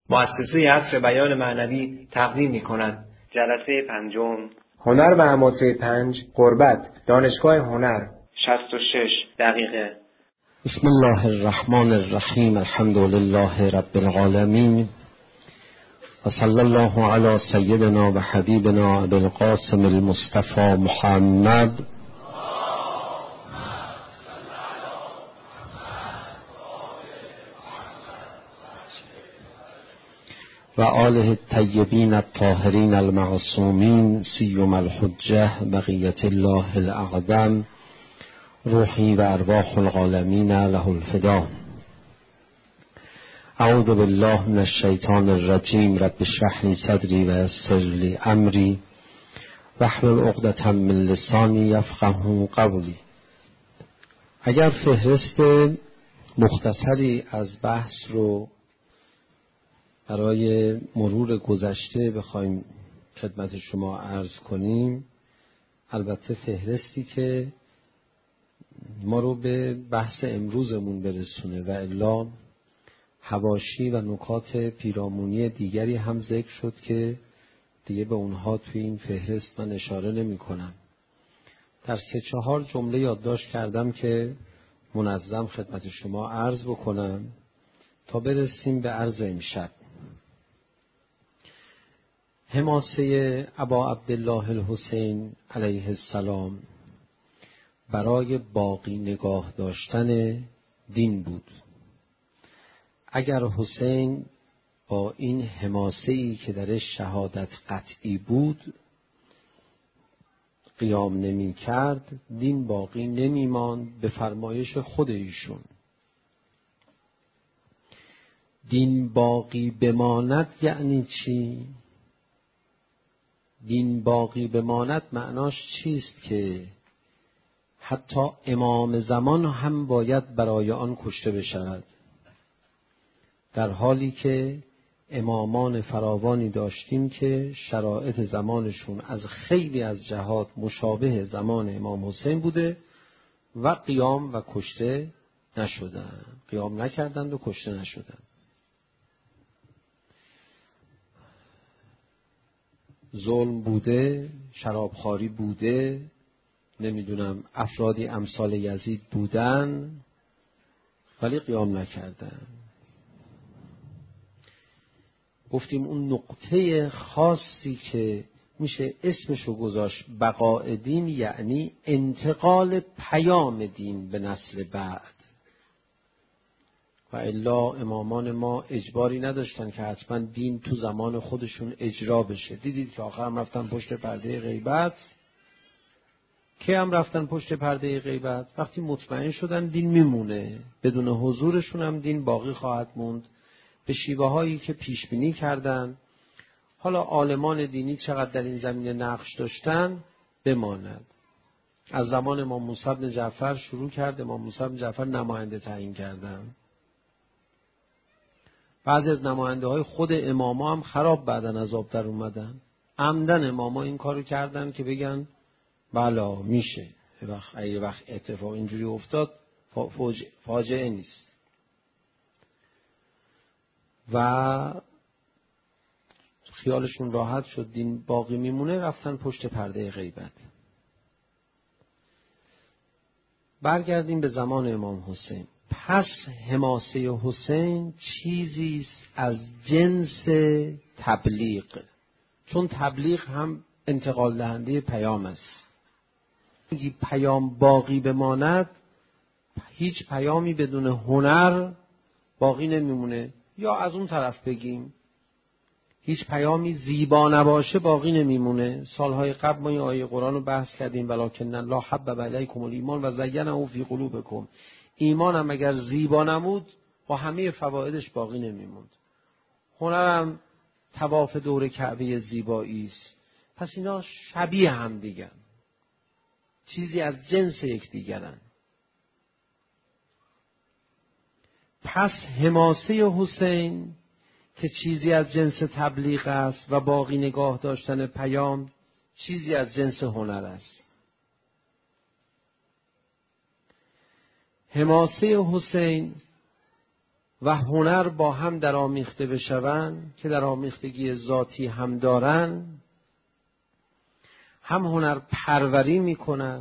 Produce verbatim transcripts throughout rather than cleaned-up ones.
مؤسسه عصر بیان معنوی تقدیم می‌کند. جلسه پنجم، هنر و حماسه پنج، قربت، دانشگاه هنر، شصت و شش دقیقه. بسم الله الرحمن الرحیم. الحمد لله رب العالمین و صلی الله علی سیدنا و حبیبنا ابی القاسم المصطفى محمد و آله الطیبین الطاهرین المعصومین سیما الحجه بقیة الله الاعظم روحی و ارواح العالمین له الفدا. اعوذ بالله من الشیطان الرجیم. رب اشرح لی صدری و یسر لی امری واحلل عقدة من لسانی یفقهوا قولی. اگر فهرست مختصری از بحث رو برای مرور گذشته بخوایم خدمت شما عرض کنیم، البته فهرستی که ما رو به بحث امروزمون برسونه و الا حواشی و نکات پیرامونی دیگری هم ذکر شد که دیگه به اونها توی این فهرست من اشاره نمی کنم. در سه چهار جمله یادداشت کردم که منظم خدمت شما عرض بکنم تا برسیم به عرض امشب. حماسه ابا عبدالله الحسین علیه السلام برای باقی نگاه داشتن دین بود. اگر حسین با این حماسه‌ای که درش شهادت قطعی بود قیام نمی کرد، دین باقی نمی ماند به فرمایش خود ایشون. دین باقی بماند یعنی چی؟ دین باقی بماند معناش چیست؟ که حتی امام زمان هم باید برای آن کشته بشود، در حالی که امامان فراوانی داشتیم که شرایط زمانشون از خیلی از جهات مشابه زمان امام حسین بوده و قیام و کشته نشدن، قیام نکردند و کشته نشدند. ظلم بوده، شرابخواری بوده، نمیدونم افرادی امثال یزید بودن ولی قیام نکردن. گفتیم اون نقطه خاصی که میشه اسمشو گذاشت بقاء دین، یعنی انتقال پیام دین به نسل بعد. و الا امامان ما اجباری نداشتن که حتما دین تو زمان خودشون اجرا بشه. دیدید که آخر هم رفتن پشت پرده غیبت. که هم رفتن پشت پرده غیبت وقتی مطمئن شدن دین میمونه، بدون حضورشون هم دین باقی خواهد موند به شیوه هایی که پیش بینی کردن. حالا عالمان دینی چقدر در این زمینه نقش داشتن بماند. از زمان امام موسی بن جعفر شروع کرد، امام موسی بن جعفر نماینده تعیین کردن. بعضی از نماینده های خود اماما هم خراب بعدن از آب در اومدن. عمدن اماما این کارو کردن که بگن بلا میشه، اگه وقت اتفاق اینجوری افتاد فاجعه نیست. و خیالشون راحت شد دین باقی میمونه، رفتن پشت پرده غیبت. برگردیم به زمان امام حسین. پس حماسه حسین چیزی است از جنس تبلیغ، چون تبلیغ هم انتقال دهنده پیام است. اگه پیام باقی بماند، هیچ پیامی بدون هنر باقی نمیمونه. یا از اون طرف بگیم هیچ پیامی زیبا نباشه باقی نمیمونه. سالهای قبل ما این آیه قرآن رو بحث کردیم، ولکن الله حبب الیکم الایمان و زینه فی قلوبکم. ایمان هم اگر زیبا نمود با همه فوایدش باقی نمیموند. هنر هم طواف دور کعبه زیبایی است. پس اینا شبیه هم دیگرن، چیزی از جنس یک دیگرن. پس حماسه حسین که چیزی از جنس تبلیغ است و باقی نگاه داشتن پیام چیزی از جنس هنر است. حماسه حسین و هنر با هم در آمیخته بشوند که در آمیختگی ذاتی هم دارن، هم هنر پروری میکنن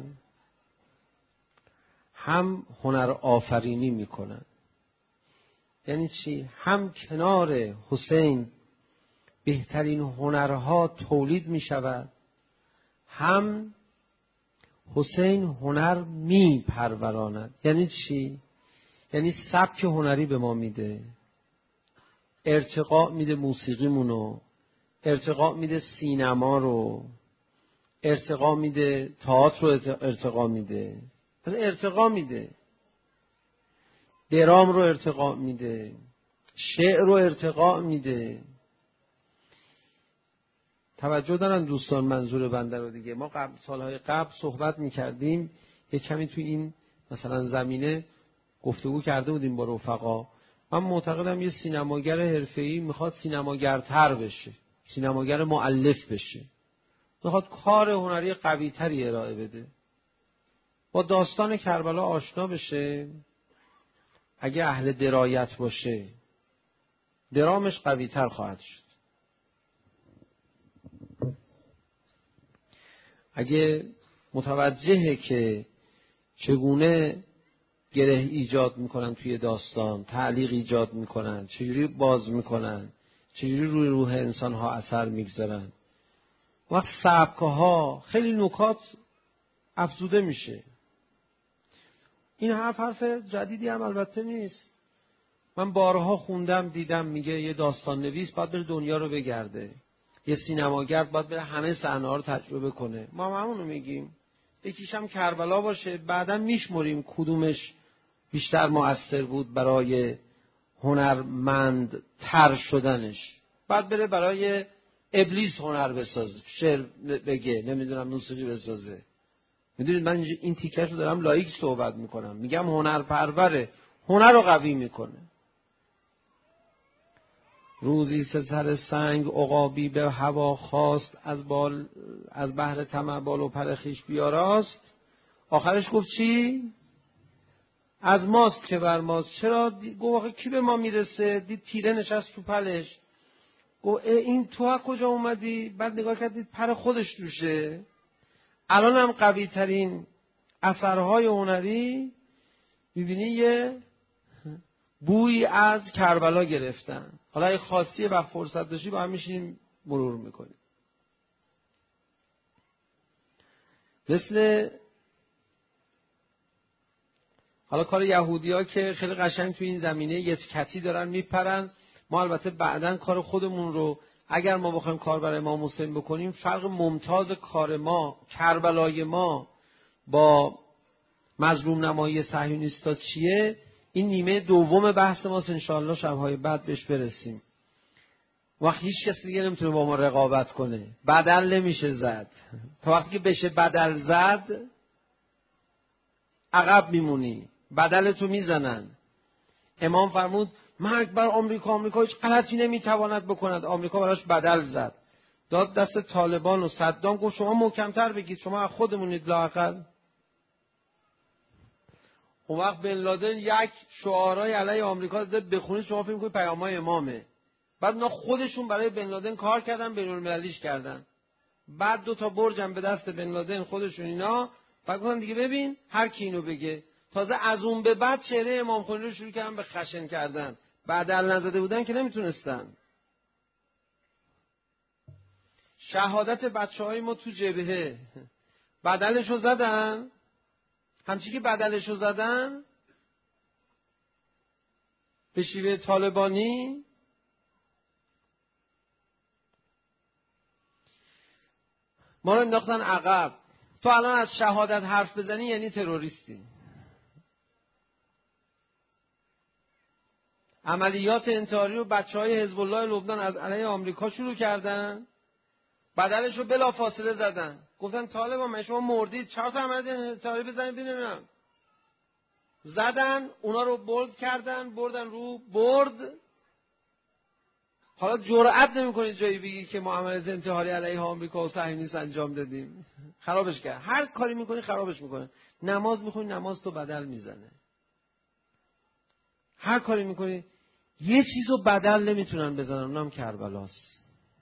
هم هنر آفرینی میکنن. یعنی چی؟ هم کنار حسین بهترین هنرها تولید میشود، هم حسین هنر میپروراند. یعنی چی؟ یعنی سبک هنری به ما میده، ارتقا میده موسیقیمونو، ارتقا میده سینما رو، ارتقا میده تئاتر رو، ارتقا میده، ارتقا میده درام رو، ارتقا میده شعر رو، ارتقا میده. توجه دارن دوستان منظور بنده رو دیگه. ما قبل سالهای قبل صحبت میکردیم، یک کمی توی این مثلا زمینه گفتگو کرده بودیم با رفقا. من معتقدم یه سینماگر حرفه‌ای میخواد سینماگرتر بشه، سینماگر مؤلف بشه، میخواد کار هنری قوی تری ارائه بده، با داستان کربلا آشنا بشه. اگه اهل درایت باشه درامش قوی تر خواهد شد. اگه متوجهه که چگونه گره ایجاد میکنن توی داستان، تعلیق ایجاد میکنن، چجوری باز میکنن، چجوری روی روح انسان ها اثر میگذارن، وقت سبکه خیلی نکات افزوده میشه. این حرف حرف جدیدی هم البته نیست. من بارها خوندم دیدم میگه یه داستان نویس باید بره دنیا رو بگرده، یه سینماگر باید بره همه صحنه ها رو تجربه کنه. ما همونو میگیم، یکیش هم کربلا باشه، بعدم میشمریم کدومش بیشتر مؤثر بود برای هنرمند تر شدنش. بعد بره برای ابلیس هنر بسازه، شعر بگه، نمیدونم موسیقی بسازه. میدونید من این تیکش رو دارم لایک صحبت میکنم، میگم هنر پروره، هنر رو قوی میکنه. روزی سه سر سنگ عقابی به هوا خواست، از بال از بحر طمع بال و پر خویش بیاراست. آخرش گفت چی؟ از ماست که بر ماست. چرا؟ گفت آخه کی به ما میرسه؟ دید تیره نشست تو پلش. گفت این تو از کجا اومدی؟ بعد نگاه کردید پر خودش توشه. الان هم قوی ترین اثرهای هنری میبینی یه بوی از کربلا گرفتن. حالا اگه خاصیه و فرصت داشتی با هم میشیم مرور میکنیم. مثل حالا کار یهودی ها که خیلی قشنگ توی این زمینه یتکتی دارن میپرن. ما البته بعدن کار خودمون رو اگر ما بخوایم کار برای امام حسین بکنیم، فرق ممتاز کار ما، کربلای ما با مظلوم نمایی صهیونیستا چیه؟ این نیمه دوم بحث ماست، انشاءالله شبهای بعد بهش برسیم. وقت هیچ کسی دیگه نمیتونه با ما رقابت کنه، بدل نمیشه زد. تا وقتی که بشه بدل زد عقب میمونی، بدلتو میزنن. امام فرمود مرگ بر آمریکا، آمریکا هیچ غلطی نمیتواند بکند. آمریکا براش بدل زد، داد دست طالبان و صدام، گفت شما محکمتر بگید، شما از خودمونید لااقل. اون وقت بن لادن یک شعارهای علیه آمریکا داده، بخونید شما فکر می‌کنید پیام‌های امامه. بعد اونا خودشون برای بن لادن کار کردن، بین‌المللیش کردن. بعد دو تا برجم به دست بن لادن خودشون اینا، بعد گفتن دیگه ببین هر کی اینو بگه. تازه از اون به بعد چهره امام خمینی رو شروع کردن به خشن کردن. بدل نزده بودن که نمیتونستن. شهادت بچه‌های ما تو جبهه بدلشو زدن، همچی که بدلشو زدن به شیوه طالبانی، ما رو انداختن عقب. تو الان از شهادت حرف بزنی یعنی تروریستی. عملیات انتحاری رو بچهای حزب الله لبنان از علیه آمریکا شروع کردن، بدلش رو بلا فاصله زدن. گفتن طالبان من شما مردید، چهار تا عملیات انتحاری بزنید ببینم. زدن، اونا رو بولد کردن، بردن رو برد. حالا جرئت نمی‌کنید جایی بگی که ما عملیات انتحاری علیه آمریکا و صهیونیست انجام دادیم. خرابش کرد. هر کاری می‌کنی خرابش می‌کنه. نماز می‌خونی، نماز تو بدل میزنه. هر کاری می‌کنی. یه چیزو بدل نمیتونن بزنن، اونم کربلاست.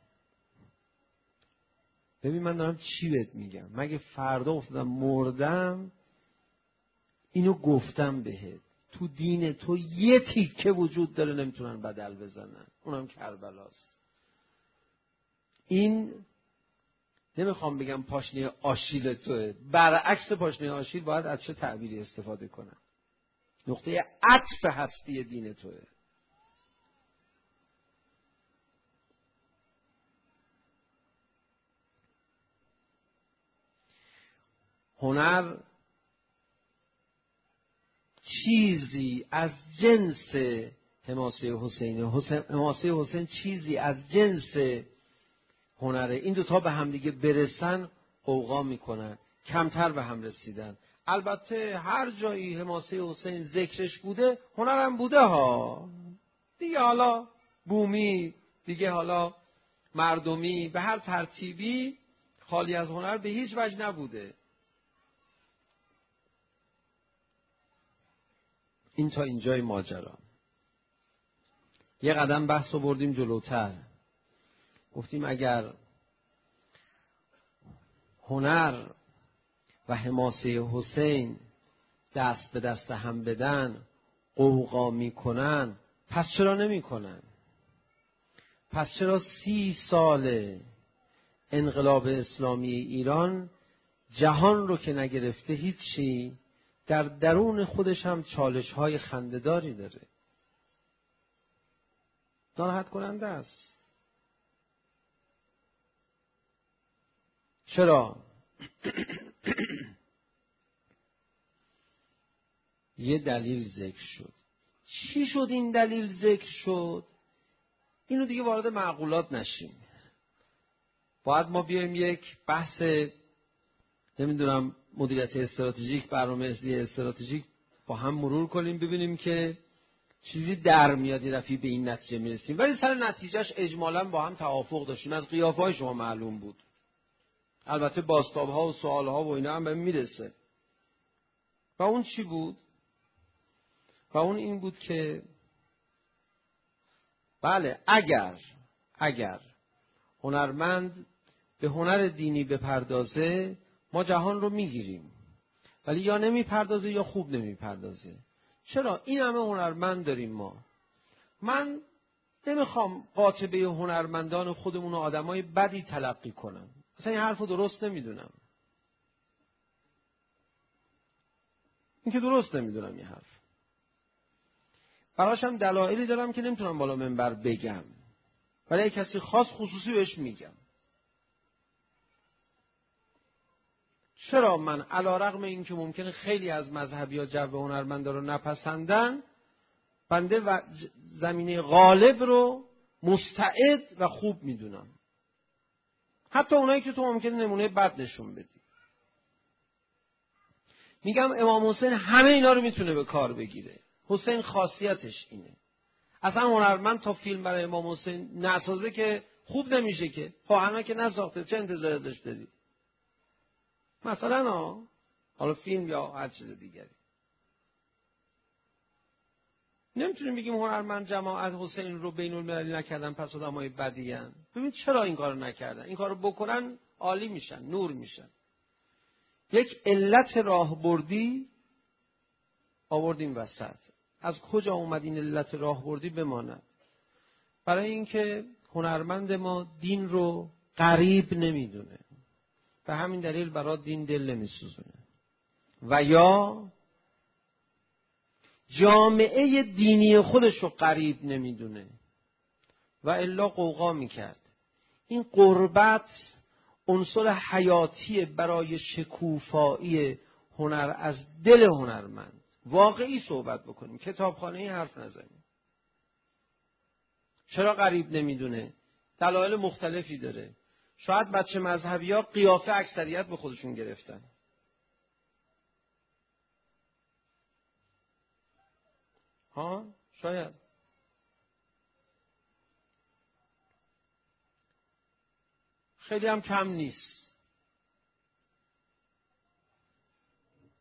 ببین من دارم چی بهت میگم، مگه فردا افتادم مردم اینو گفتم بهت، تو دین تو یه تیکه وجود داره نمیتونن بدل بزنن، اونم کربلاست. این نمیخوام بگم پاشنه آشیل توه، برعکس پاشنه آشیل باید از چه تعبیری استفاده کنم؟ نقطه عطف هستی دین توه. هنر چیزی از جنس حماسه حسینه، حماسه حسین چیزی از جنس هنره. این دوتا به هم دیگه برسن قوقا میکنن، کمتر به هم رسیدن. البته هر جایی حماسه حسین ذکرش بوده هنرم بوده ها دیگه، حالا بومی دیگه، حالا مردمی، به هر ترتیبی خالی از هنر به هیچ وجه نبوده. این تا اینجای ماجرا. یه قدم بحث رو بردیم جلوتر، گفتیم اگر هنر و حماسه حسین دست به دست هم بدن قوقا میکنن، پس چرا نمیکنن؟ پس چرا سی سال انقلاب اسلامی ایران جهان رو که نگرفته هیچی، در درون خودش هم چالش های خنده‌داری داره، ناراحت کننده است. چرا؟ یه دلیل ذکر شد. چی شد این دلیل ذکر شد؟ اینو دیگه وارد معقولات نشیم. باید ما بیایم یک بحث نمیدونم مدیریت استراتژیک، برنامه‌ریزی استراتژیک با هم مرور کنیم، ببینیم که چیزی در میاد، یه دفعه به این نتیجه میرسیم. ولی سر نتیجهش اجمالاً با هم توافق داشتیم، از قیافه‌های شما معلوم بود. البته بازتاب‌ها و سوال‌ها و اینا هم به میرسه. و اون چی بود؟ و اون این بود که بله اگر اگر هنرمند به هنر دینی بپردازه ما جهان رو میگیریم، ولی یا نمیپردازه یا خوب نمیپردازه. چرا؟ این همه هنرمند داریم ما. من نمیخوام قاطبه هنرمندان خودمون و آدمای بدی تلقی کنم، اصلا این حرف رو درست نمیدونم، این که درست نمیدونم این حرف. براش هم دلایلی دارم که نمیتونم بالا منبر بگم، ولی اگه کسی خاص خصوصی بهش میگم. چرا من علیرغم این که ممکنه خیلی از مذهبی‌ها جو هنرمندا رو نپسندن، بنده و زمینه غالب رو مستعد و خوب میدونم، حتی اونایی که تو ممکنه نمونه بد نشون بدی. میگم امام حسین همه اینا رو میتونه به کار بگیره. حسین خاصیتش اینه. اصلا هنرمند تا فیلم برای امام حسین نسازه که خوب نمیشه که. خب همه که نساخته چه انتظاری داشت داری؟ مثلا ها حالا فیلم یا هر چیز دیگری. نمیتونیم بگیم هنرمند جماعت حسین رو بین المللی نکردن پس آدمای بدی ان. ببین چرا این کارو نکردن؟ این کارو بکنن عالی میشن، نور میشن. یک علت راهبردی آوردیم وسط. از کجا اومد این علت راهبردی بماند؟ برای اینکه هنرمند ما دین رو غریب نمیدونه، به همین دلیل برای دین دل نمیسوزونه، و یا جامعه دینی خودش رو غریب نمیدونه و الا قوقا میکرد. این قربت عنصر حیاتی برای شکوفایی هنر از دل هنرمند. واقعی صحبت بکنیم، کتابخانه‌ای حرف نزنیم. چرا غریب نمیدونه؟ دلایل مختلفی داره. شاید بچه مذهبی ها قیافه اکثریت به خودشون گرفتن. ها شاید. خیلی هم کم نیست.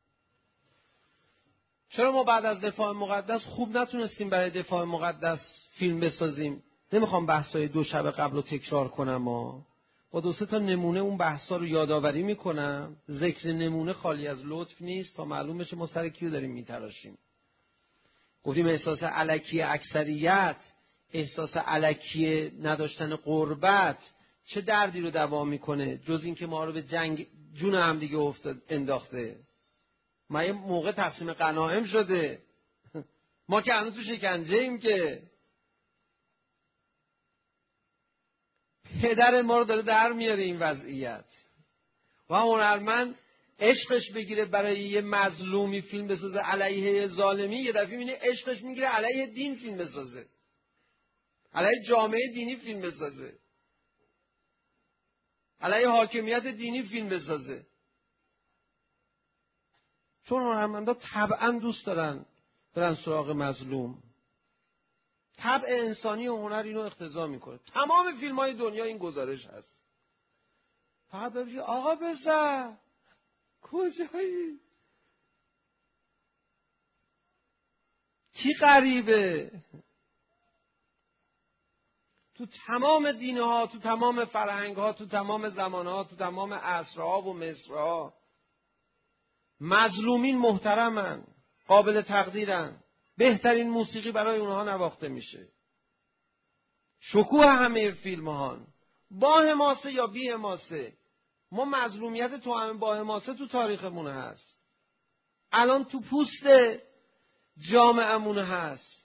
چرا ما بعد از دفاع مقدس خوب نتونستیم برای دفاع مقدس فیلم بسازیم، نمیخوام بحثای دو شب قبل رو تکرار کنم، ها با دو سه تا نمونه اون بحثا رو یادآوری میکنم. ذکر نمونه خالی از لطف نیست تا معلوم بشه ما سر کیو داریم میتراشیم. گفتیم احساس الکی اکثریت، احساس الکی نداشتن قربت چه دردی رو دوا میکنه جز این که ما رو به جنگ جون هم دیگه افتاد انداخته. ما یه موقع تقسیم غنایم شده، ما که هنوز تو شکنجه ایم که پدر ما رو داره در میاره این وضعیت. و هنرمند عشقش بگیره برای یه مظلومی فیلم بسازه علیه ظالمی، یه دفعه میبینه عشقش میگیره علیه دین فیلم بسازه، علیه جامعه دینی فیلم بسازه، علیه حاکمیت دینی فیلم بسازه. چون هنرمندا طبعا دوست دارن برن سراغ مظلوم. طبع انسانی و هنر اینو اقتضا میکنه. تمام فیلم های دنیا این گزارش هست. فقط ببینید آقا بزن کجایی؟ کی غریبه؟ تو تمام دینها، تو تمام فرهنگها، تو تمام زمانها، تو تمام عصرها و مصرها مظلومین محترمن، قابل تقدیرن، بهترین موسیقی برای اونها نواخته میشه. شکوه همه فیلمهان با حماسه یا بی حماسه، ما مظلومیت تو همه با حماسه تو تاریخمون هست، الان تو پوست جامعهمون هست،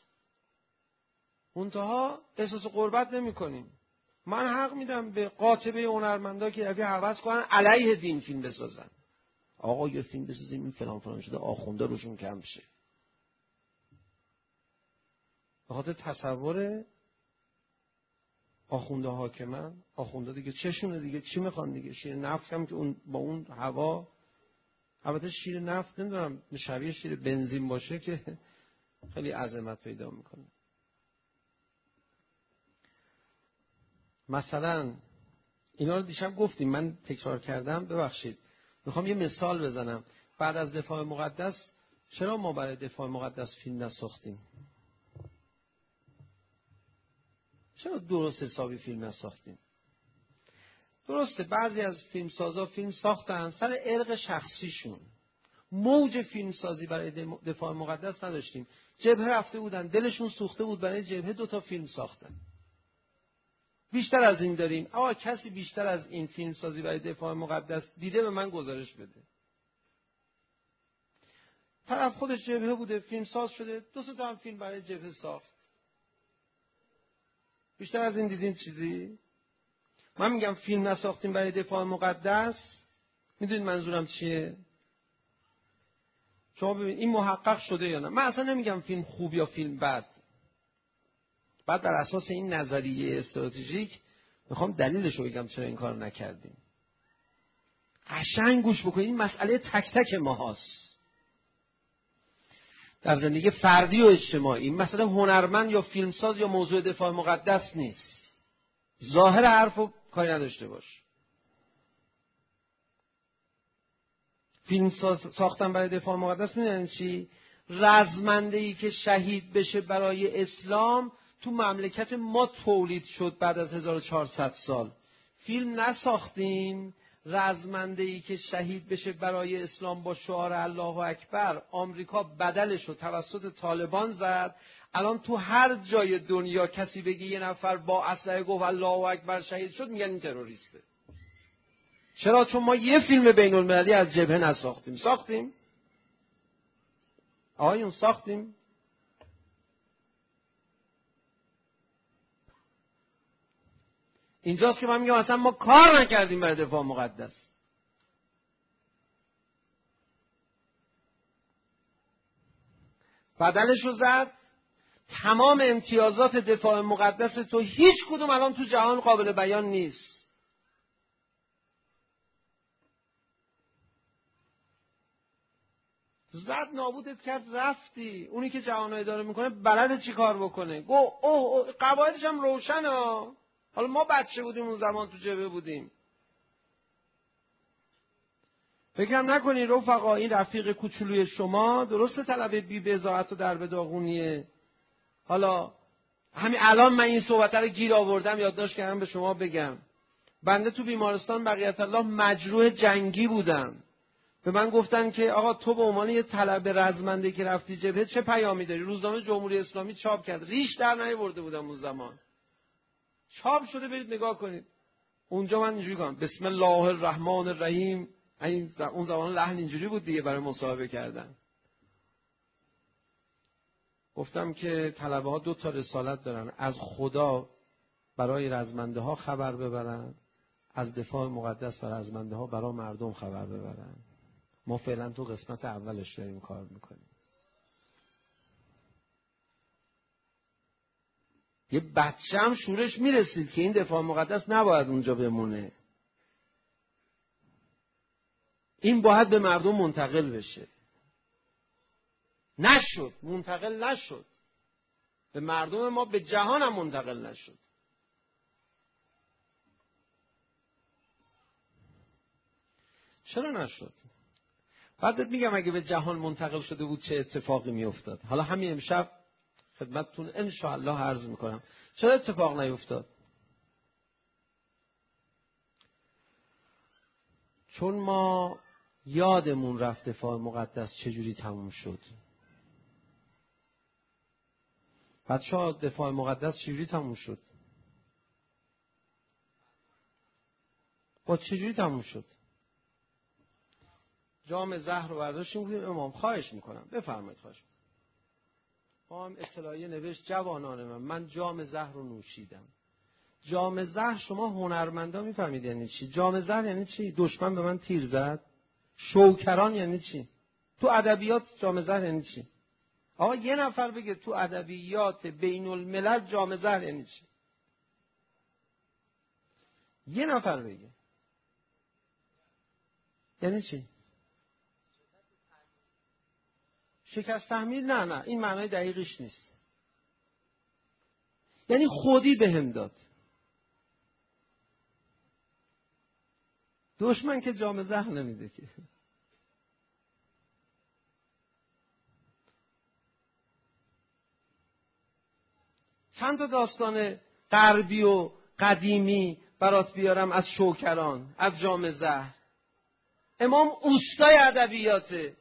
منتها احساس غربت نمی کنیم. من حق میدم به قاطبه هنرمندا که یه هوس کنن علیه دین فیلم بسازن. آقا یه فیلم بسازیم این فلان فلان شده آخونده روشون کم شه. به خاطر تصور آخونده حاکمن، آخونده دیگه چشونه دیگه، چی میخوان دیگه؟ شیر نفت هم که اون با اون هوا، البته شیر نفت نمیدونم شبیه شیر بنزین باشه که خیلی عظمت پیدا میکنه. مثلا اینا رو دیشب گفتیم، من تکرار کردم ببخشید. میخوام یه مثال بزنم. بعد از دفاع مقدس چرا ما برای دفاع مقدس فیلم نساختیم؟ چرا درست حسابی فیلم نساختیم؟ درسته بعضی از فیلمسازا فیلم ساختن سر ارق شخصیشون، موج فیلمسازی برای دفاع مقدس نداشتیم. جبهه رفته بودن دلشون سوخته بود برای جبهه دوتا فیلم ساختن. بیشتر از این داریم. آقا کسی بیشتر از این فیلمسازی برای دفاع مقدس دیده به من گزارش بده. طرف خودش جبهه بوده، فیلم ساز شده، دو سه تا هم فیلم برای جبهه ساخت. بیشتر از این دیدین چیزی؟ من میگم فیلم نساختیم برای دفاع مقدس، میدونید منظورم چیه؟ شما ببینید این محقق شده یا نه. من اصلا نمیگم فیلم خوب یا فیلم بد. بعد بر اساس این نظریه استراتژیک میخوام دلیلش رو بگم چرا این کار نکردیم. قشنگ گوش بکنید، این مسئله تک تک ماهاست در زندگی فردی و اجتماعی. این مسئله هنرمند یا فیلمساز یا موضوع دفاع مقدس نیست. ظاهر حرفو کاری نداشته باش. فیلم ساختن برای دفاع مقدس میدونن چی؟ رزمنده‌ای که شهید بشه برای اسلام تو مملکت ما تولید شد بعد از هزار و چهارصد سال. فیلم نساختیم رزمنده‌ای که شهید بشه برای اسلام با شعار الله اکبر. آمریکا بدلش رو توسط طالبان زد. الان تو هر جای دنیا کسی بگی یه نفر با اسلحه گفت الله اکبر شهید شد میگن این تروریسته. چرا؟ چون ما یه فیلم بین المللی از جبهه نساختیم. ساختیم؟ آقایون ساختیم؟ اینجاست که من میگم اصلا ما کار نکردیم برای دفاع مقدس. بدلش رو زد. تمام امتیازات دفاع مقدس تو هیچ کدوم الان تو جهان قابل بیان نیست. زد نابودت کرد رفتی. اونی که جهان رو اداره میکنه بلده چی کار بکنه. گو اوه اوه قواعدش هم روشنه. حالا ما بچه بودیم اون زمان تو جبهه بودیم. فکرم نکنی رفقا این رفیق کوچولوی شما درسته طلب بی بضاعت و در به داغونیه. حالا همین الان من این صحبت رو گیر آوردم، یادداشت کردم به شما بگم. بنده تو بیمارستان بقیت الله مجروح جنگی بودم. به من گفتن که آقا تو به عنوان یه طلبه رزمنده که رفتی جبهه چه پیامی داری؟ روزنامه جمهوری اسلامی چاپ کرد. ریش در نیاورده بودم اون زمان. چاپ شده، برید نگاه کنید. اونجا من اینجوری گفتم بسم الله الرحمن الرحیم. این اون زمان لحن اینجوری بود دیگه برای مصاحبه کردن. گفتم که طلبه ها دو تا رسالت دارن، از خدا برای رزمنده ها خبر ببرن، از دفاع مقدس و رزمنده ها برای مردم خبر ببرن. ما فعلا تو قسمت اولش داریم کار میکنیم. یه بچه هم شورش میرسید که این دفاع مقدس نباید اونجا بمونه، این باید به مردم منتقل بشه. نشد، منتقل نشد به مردم ما، به جهان هم منتقل نشد. چرا نشد؟ بعد میگم اگه به جهان منتقل شده بود چه اتفاقی میافتاد. حالا همین امشب خدمتتون ان شاء الله عرض میکنم چرا اتفاق نیفتاد. چون ما یادمون رفت دفاع مقدس چجوری تموم شد. بچه‌ها دفاع مقدس چجوری تموم شد؟ با چجوری تموم شد؟ جام زهر رو برداشتیم گفتیم امام خواهش میکنم بفرمایید، خواهش میکنم. ما هم اطلاعیه نوشت جوانان من من جام زهر رو نوشیدم. جام زهر شما هنرمندا میفهمید یعنی چی؟ جام زهر یعنی چی؟ دشمن به من تیر زد. شوکران یعنی چی؟ تو ادبیات جام زهر یعنی چی؟ آقا یه نفر بگه تو ادبیات بین الملل جام زهر یعنی چی؟ یه نفر بگه یعنی چی؟ شکست تحمیل؟ نه نه این معنای دقیقش نیست. یعنی خودی بهم داد. دشمن که جام زهر نمیده که. چند تا داستان غربی و قدیمی برات بیارم از شوکران، از جام زهر. امام اوستای ادبیاته.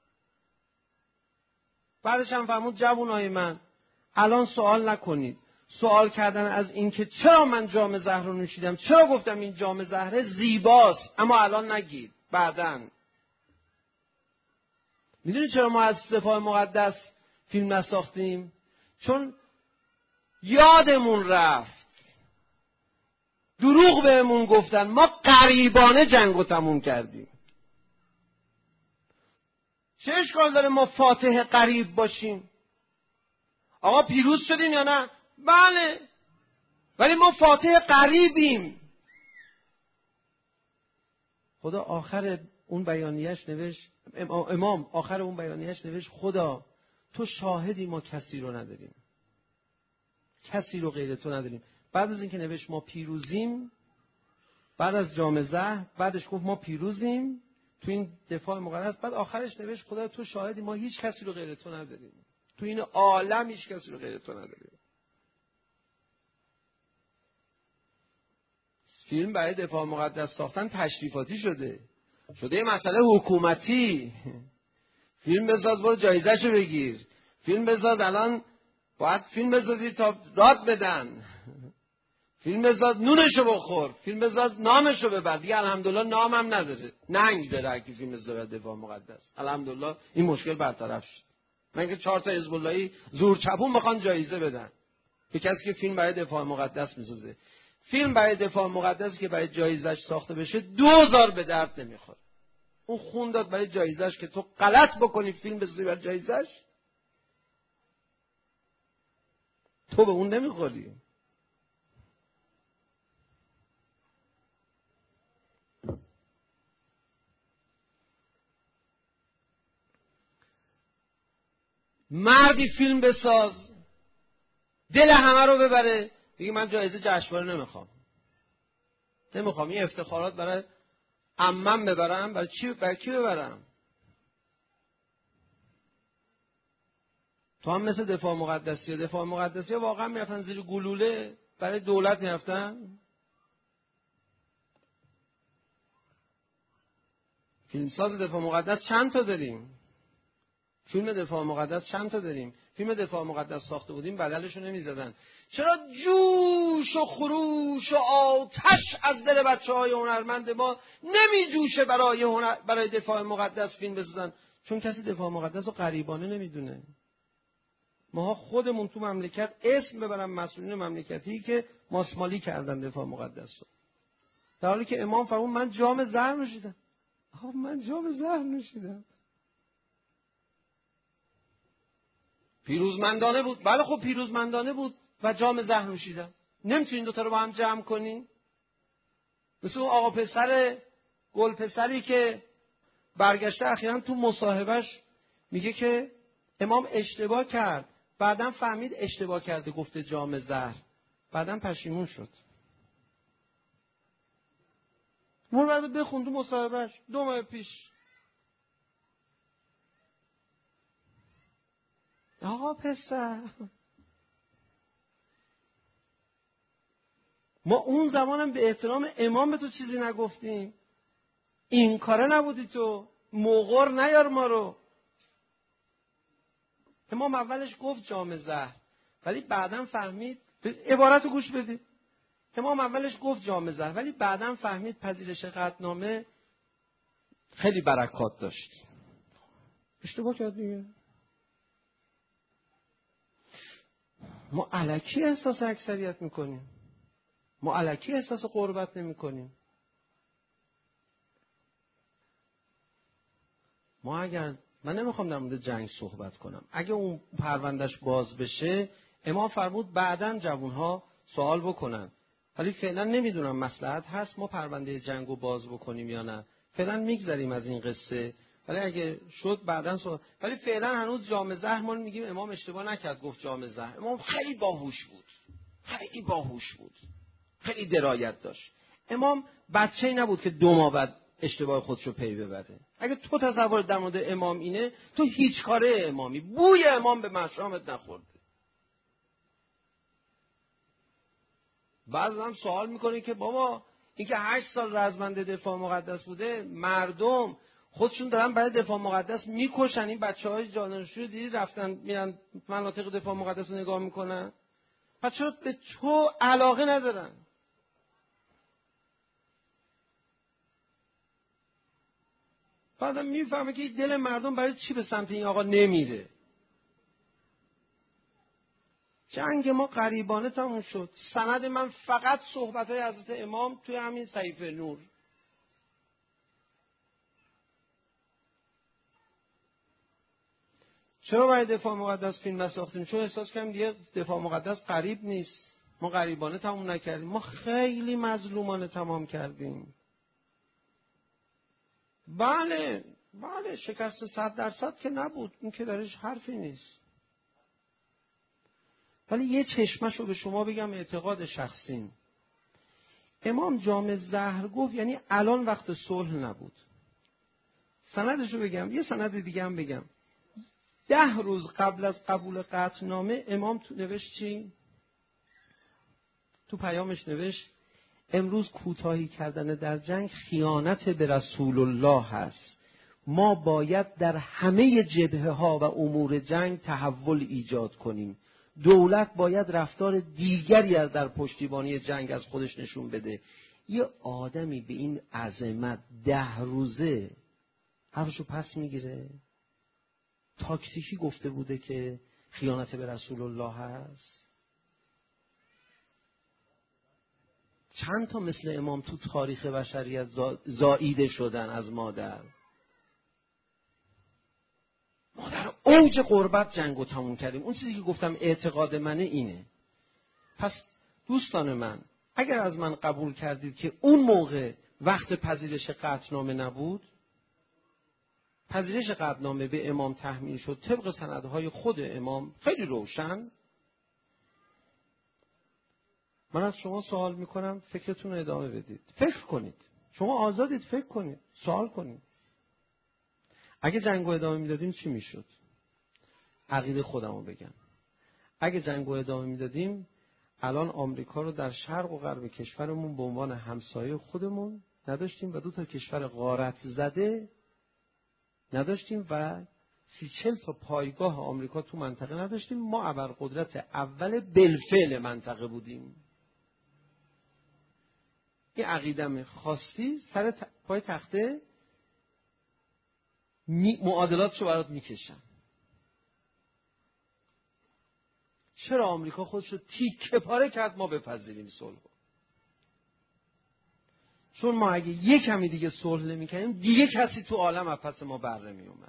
بعدش هم فرمود جوانای من الان سوال نکنید. سوال کردن از این که چرا من جام زهر رو نوشیدم، چرا گفتم این جام زهره زیباست، اما الان نگید، بعدن. میدونی چرا ما از دفاع مقدس فیلم نساختیم؟ چون یادمون رفت، دروغ بهمون گفتن، ما غریبانه جنگ رو تموم کردیم. چه اشکال داره ما فاتح غریب باشیم؟ آقا پیروز شدیم یا نه؟ بله، ولی ما فاتح غریبیم. خدا آخر اون بیانیه‌اش نوشت، امام آخر اون بیانیه‌اش نوشت خدا تو شاهدی ما کسی رو نداریم، کسی رو غیر تو نداریم. بعد از اینکه نوشت ما پیروزیم، بعد از جام زهر بعدش گفت ما پیروزیم تو این دفاع مقدس، بعد آخرش نوشت خدا تو شاهدی ما هیچ کسی رو غیر تو نداریم، تو این عالم هیچ کسی رو غیر تو نداریم. فیلم برای دفاع مقدس ساختن تشریفاتی شده، شده یه مسئله حکومتی. فیلم بساز برو جایزه‌شو بگیر، فیلم بساز الان باید فیلم بسازی تا راد بدن، فیلم بساز نونشو بخور، فیلم بساز نامشو ببر. دیگه الحمدلله نام هم نداره، ننگ داره هر کی فیلم بسازه دفاع مقدس. الحمدلله این مشکل برطرف شد. من که چهار تا حزب اللهی زور چپون میخوان جایزه بدن به کسی که فیلم برای دفاع مقدس میسازه. فیلم برای دفاع مقدس که برای جایزش ساخته بشه دوزار به درد نمیخوره. اون خون داد برای جایزش که تو غلط بکنی فیلم بسازی برای جایزش، تو به اون نمیخوری. مردی فیلم بساز دل همه رو ببره، بگی من جایزه جشنواره نمیخوام، نمیخوام این افتخارات برای عمم ببرم. برای چی؟ برای کی ببرم؟ تو هم مثل دفاع مقدسی ها دفاع مقدسی ها واقعا میرفتن زیر گلوله برای دولت میرفتن؟ فیلمساز دفاع مقدس چند تا داریم؟ فیلم دفاع مقدس چند تا داریم؟ فیلم دفاع مقدس ساخته بودیم بدلشو نمیزدن. چرا جوش و خروش و آتش از دل بچه‌های هنرمند ما نمیجوشه برای هنر... برای دفاع مقدس فیلم بسازن؟ چون کسی دفاع مقدس رو غریبانه نمیدونه. ماها خودمون تو مملکت اسم ببرم مسئولین مملکتی که ماسمالی کردن دفاع مقدس رو، در حالی که امام فرمود من جام زهر نوشیدم. آها من جام زهر نوشیدم. پیروزمندانه بود. بله خب پیروزمندانه بود و جام زهر نوشیدم. نمیتونین دوتا رو با هم جمع کنی؟ مثل اون آقا پسر گل پسری که برگشته اخیراً تو مصاحبهش میگه که امام اشتباه کرد، بعداً فهمید اشتباه کرده گفته جام زهر، بعداً پشیمون شد. مون بعد بخون تو مصاحبهش دو ماه پیش. آقا پسر ما اون زمانم به احترام امام به تو چیزی نگفتیم، این کاره نبودی تو، مغر نیار ما رو. امام اولش گفت جام زهر ولی بعداً فهمید، عبارت رو گوش بدید، امام اولش گفت جام زهر ولی بعداً فهمید پذیرش قطعنامه خیلی برکات داشت. اشتباه کرد دیگه. ما الکی احساس اکثریت میکنیم، ما الکی احساس قربت نمیکنیم. ما اگر من نمیخوام در مورد جنگ صحبت کنم، اگه اون پروندهش باز بشه امام فرمود بعداً جوانها سوال بکنن، ولی فعلا نمیدونم مصلحت هست ما پرونده جنگو باز بکنیم یا نه. فعلا میگذریم از این قصه، ولی اگه شد بعداً سوال. ولی فعلا هنوز جام زهر ما میگیم امام اشتباه نکرد گفت جام زهر. امام خیلی باهوش بود، خیلی باهوش بود، خیلی درایت داشت. امام بچه‌ای نبود که دو ماه بعد اشتباه خودشو پی ببره. اگه تو تصور در مورد امام اینه، تو هیچ کاره امامی، بوی امام به مشامت نخورده. بعضی هم سوال میکنه که بابا این که هشت سال رزمنده دفاع مقدس بوده، مردم خودشون دارن برای دفاع مقدس میکشن، این بچه‌های جانشجو رو دیدی رفتن میرن مناطق دفاع مقدس رو نگاه میکنن، پس چرا به تو علاقه ندارن؟ بعدم میفهمه که دل مردم برای چی به سمت این آقا نمیره. جنگ ما غریبانه تموم شد. سند من فقط صحبت‌های حضرت امام توی همین صحیفه نور. چرا برای دفاع مقدس فیلم نساختیم؟ چون احساس کردیم دیگه دفاع مقدس غریب نیست. ما غریبانه تموم نکردیم، ما خیلی مظلومانه تمام کردیم. بله بله شکست صد درصد که نبود، این که درش حرفی نیست. ولی یه چشمشو به شما بگم اعتقاد شخصیم. امام جام زهر گفت یعنی الان وقت صلح نبود. سندشو بگم، یه سند دیگه هم بگم. ده روز قبل از قبول قطعنامه امام تو نوشت چی؟ تو پیامش نوشت امروز کوتاهی کردن در جنگ خیانت به رسول الله هست. ما باید در همه جبهه ها و امور جنگ تحول ایجاد کنیم. دولت باید رفتار دیگری از در پشتیبانی جنگ از خودش نشون بده. یه آدمی به این عظمت ده روزه حرفشو پس میگیره؟ تاکتیکی گفته بوده که خیانت به رسول الله هست؟ چند تا مثل امام تو تاریخ بشریت زاییده شدن از مادر. ما در اوج قربت جنگو تموم کردیم. اون چیزی که گفتم اعتقاد منه اینه. پس دوستان من اگر از من قبول کردید که اون موقع وقت پذیرش قطعنامه نبود، پذیرش قطعنامه به امام تحمیل شد طبق سندهای خود امام خیلی روشن. من از شما سوال میکنم فکرتون رو ادامه بدید، فکر کنید، شما آزادید فکر کنید، سوال کنید. اگه جنگو ادامه میدادیم چی میشد؟ عقیده خودمو بگم. اگه جنگو ادامه میدادیم الان آمریکا رو در شرق و غرب کشورمون به عنوان همسایه خودمون نداشتیم و دو تا کشور غارت زده نداشتیم و سی چل تا پایگاه آمریکا تو منطقه نداشتیم. ما ابرقدرت اول بالفعل منطقه بودیم. این عقیدم خواستی سر ت... پای تخته می... معادلاتشو برات میکشم. چرا آمریکا خودشو تیکه پاره کرد ما بپذیریم صلح؟ چون ما اگه یک کمی دیگه صلح نمی‌کردیم دیگه کسی تو عالم از پس ما بر نمی‌اومد.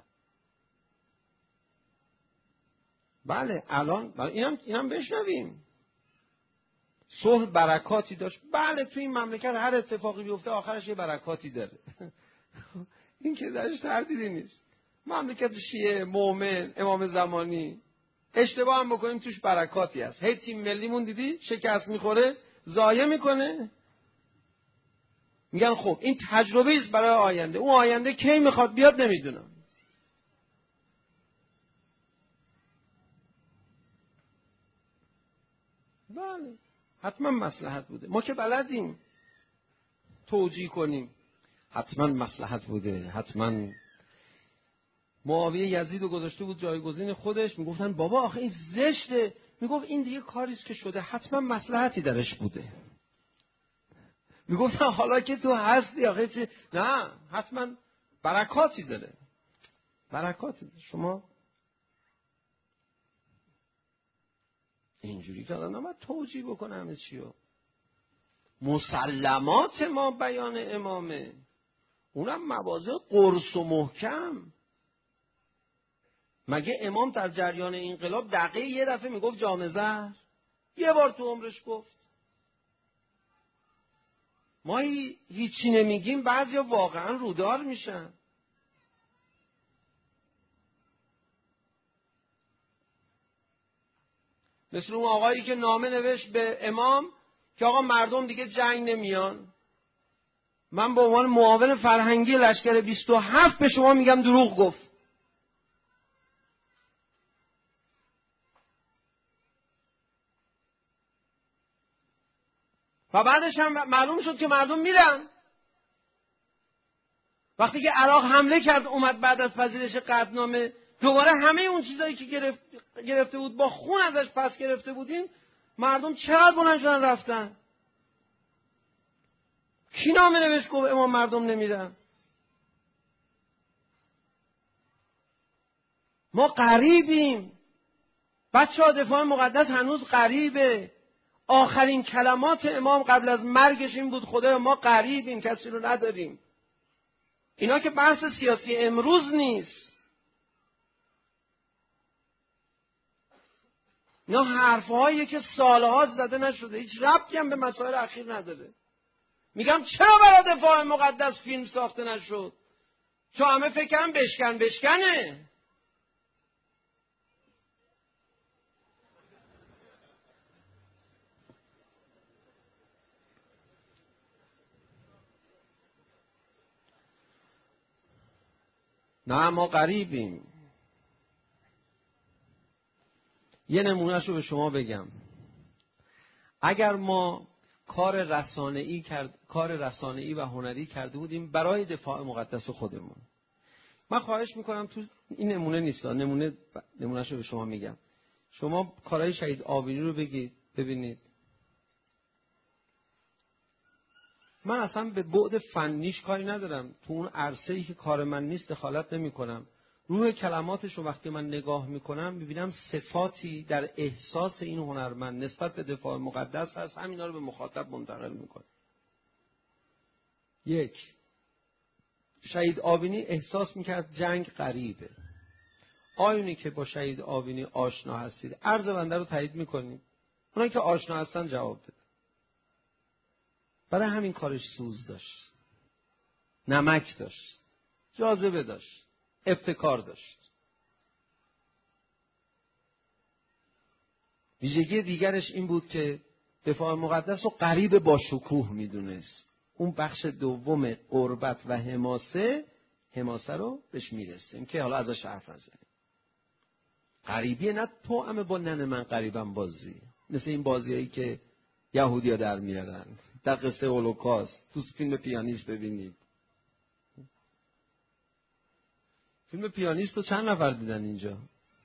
بله الان اینم اینم بشنویم. صلح برکاتی داشت. بله تو این مملکت هر اتفاقی بیفته آخرش یه برکاتی داره. این که درش تردیدی نیست. مملکت شیعه، مومن، امام زمانی اشتباه هم بکنیم توش برکاتی هست. هی تیم ملیمون دیدی شکست میخوره، ضایع میکنه. میگن خب این تجربه است برای آینده. اون آینده کی میخواد بیاد نمیدونم. بله حتما مصلحت بوده. ما که بلدیم توجیه کنیم. حتما مصلحت بوده. حتما. معاویه یزید رو گذاشته بود جایگزین خودش. میگفتن بابا آخه این زشته. میگفت این دیگه کاریست که شده حتما مصلحتی درش بوده. میگفتن حالا که تو هستی آخه چه؟ نه حتما برکاتی داره. برکاتی داره. شما اینجوری که آدم نباید توجیه بکنه همه چیو. مسلمات ما بیان امامه، اونم مواضع قرص و محکم. مگه امام در جریان انقلاب دقیقه یه دفعه میگفت جام زهر؟ یه بار تو عمرش گفت. ما هیچی نمیگیم بعضیا واقعا رودار میشن. مثل اون آقایی که نامه نوشت به امام که آقا مردم دیگه جنگ نمیان، من به عنوان معاون فرهنگی لشکر بیست و هفت به شما میگم دروغ گفت. و بعدش هم معلوم شد که مردم میرن. وقتی که عراق حمله کرد اومد بعد از پذیرش قطعنامه دوباره همه اون چیزایی که گرفت گرفته بود با خون ازش پس گرفته بودیم، مردم چقدر بلند شدن رفتن. کی نامه نوشت گفت امام مردم نمیرن؟ ما غریبیم. بچه ها دفاع مقدس هنوز غریبه. آخرین کلمات امام قبل از مرگش این بود خدایا ما غریبیم کسی رو نداریم. اینا که بحث سیاسی امروز نیست. اینا حرفهایی که سالها زده نشده، هیچ ربطی هم به مسائل اخیر نداره. میگم چرا برای دفاع مقدس فیلم ساخته نشد؟ چون همه فکرم بشکن بشکنه. نه ما غریبیم. یه نمونهشو به شما بگم. اگر ما کار رسانه‌ای کرد کار رسانه‌ای و هنری کرده بودیم برای دفاع مقدس خودمون، من خواهش میکنم تو این نمونه نیست، نمونه نمونهشو به شما میگم. شما کارهای شهید آبینی رو بگید ببینید. من اصلا به بعد فنیش کاری ندارم. تو اون عرصه‌ای که کار من نیست دخالت نمی‌کنم. روح کلماتش رو وقتی من نگاه می‌کنم می‌بینم صفاتی در احساس این هنرمند نسبت به دفاع مقدس هست، همینا رو به مخاطب منتقل می‌کنه. یک، شهید آبینی احساس می‌کرد جنگ غریبه. آیونی که با شهید آبینی آشنا هستید عرض بنده رو تایید می‌کنید. اونایی که آشنا هستن جواب بده. برای همین کارش سوز داشت، نمک داشت، جاذبه داشت، ابتکار داشت. ویژگی دیگرش این بود که دفاع مقدس رو قریب با شکوه میدونست. اون بخش دوم قربت و حماسه حماسه رو بهش میرسیم که حالا ازش حرف نزنیم. غریبیه نه تو همه با نن من غریبم بازی، مثل این بازیایی که یهودی‌ها در میارن در قصه هولوکاست. تو فیلم پیانیست ببینید، فیلم پیانیست رو چند نفر دیدن اینجا؟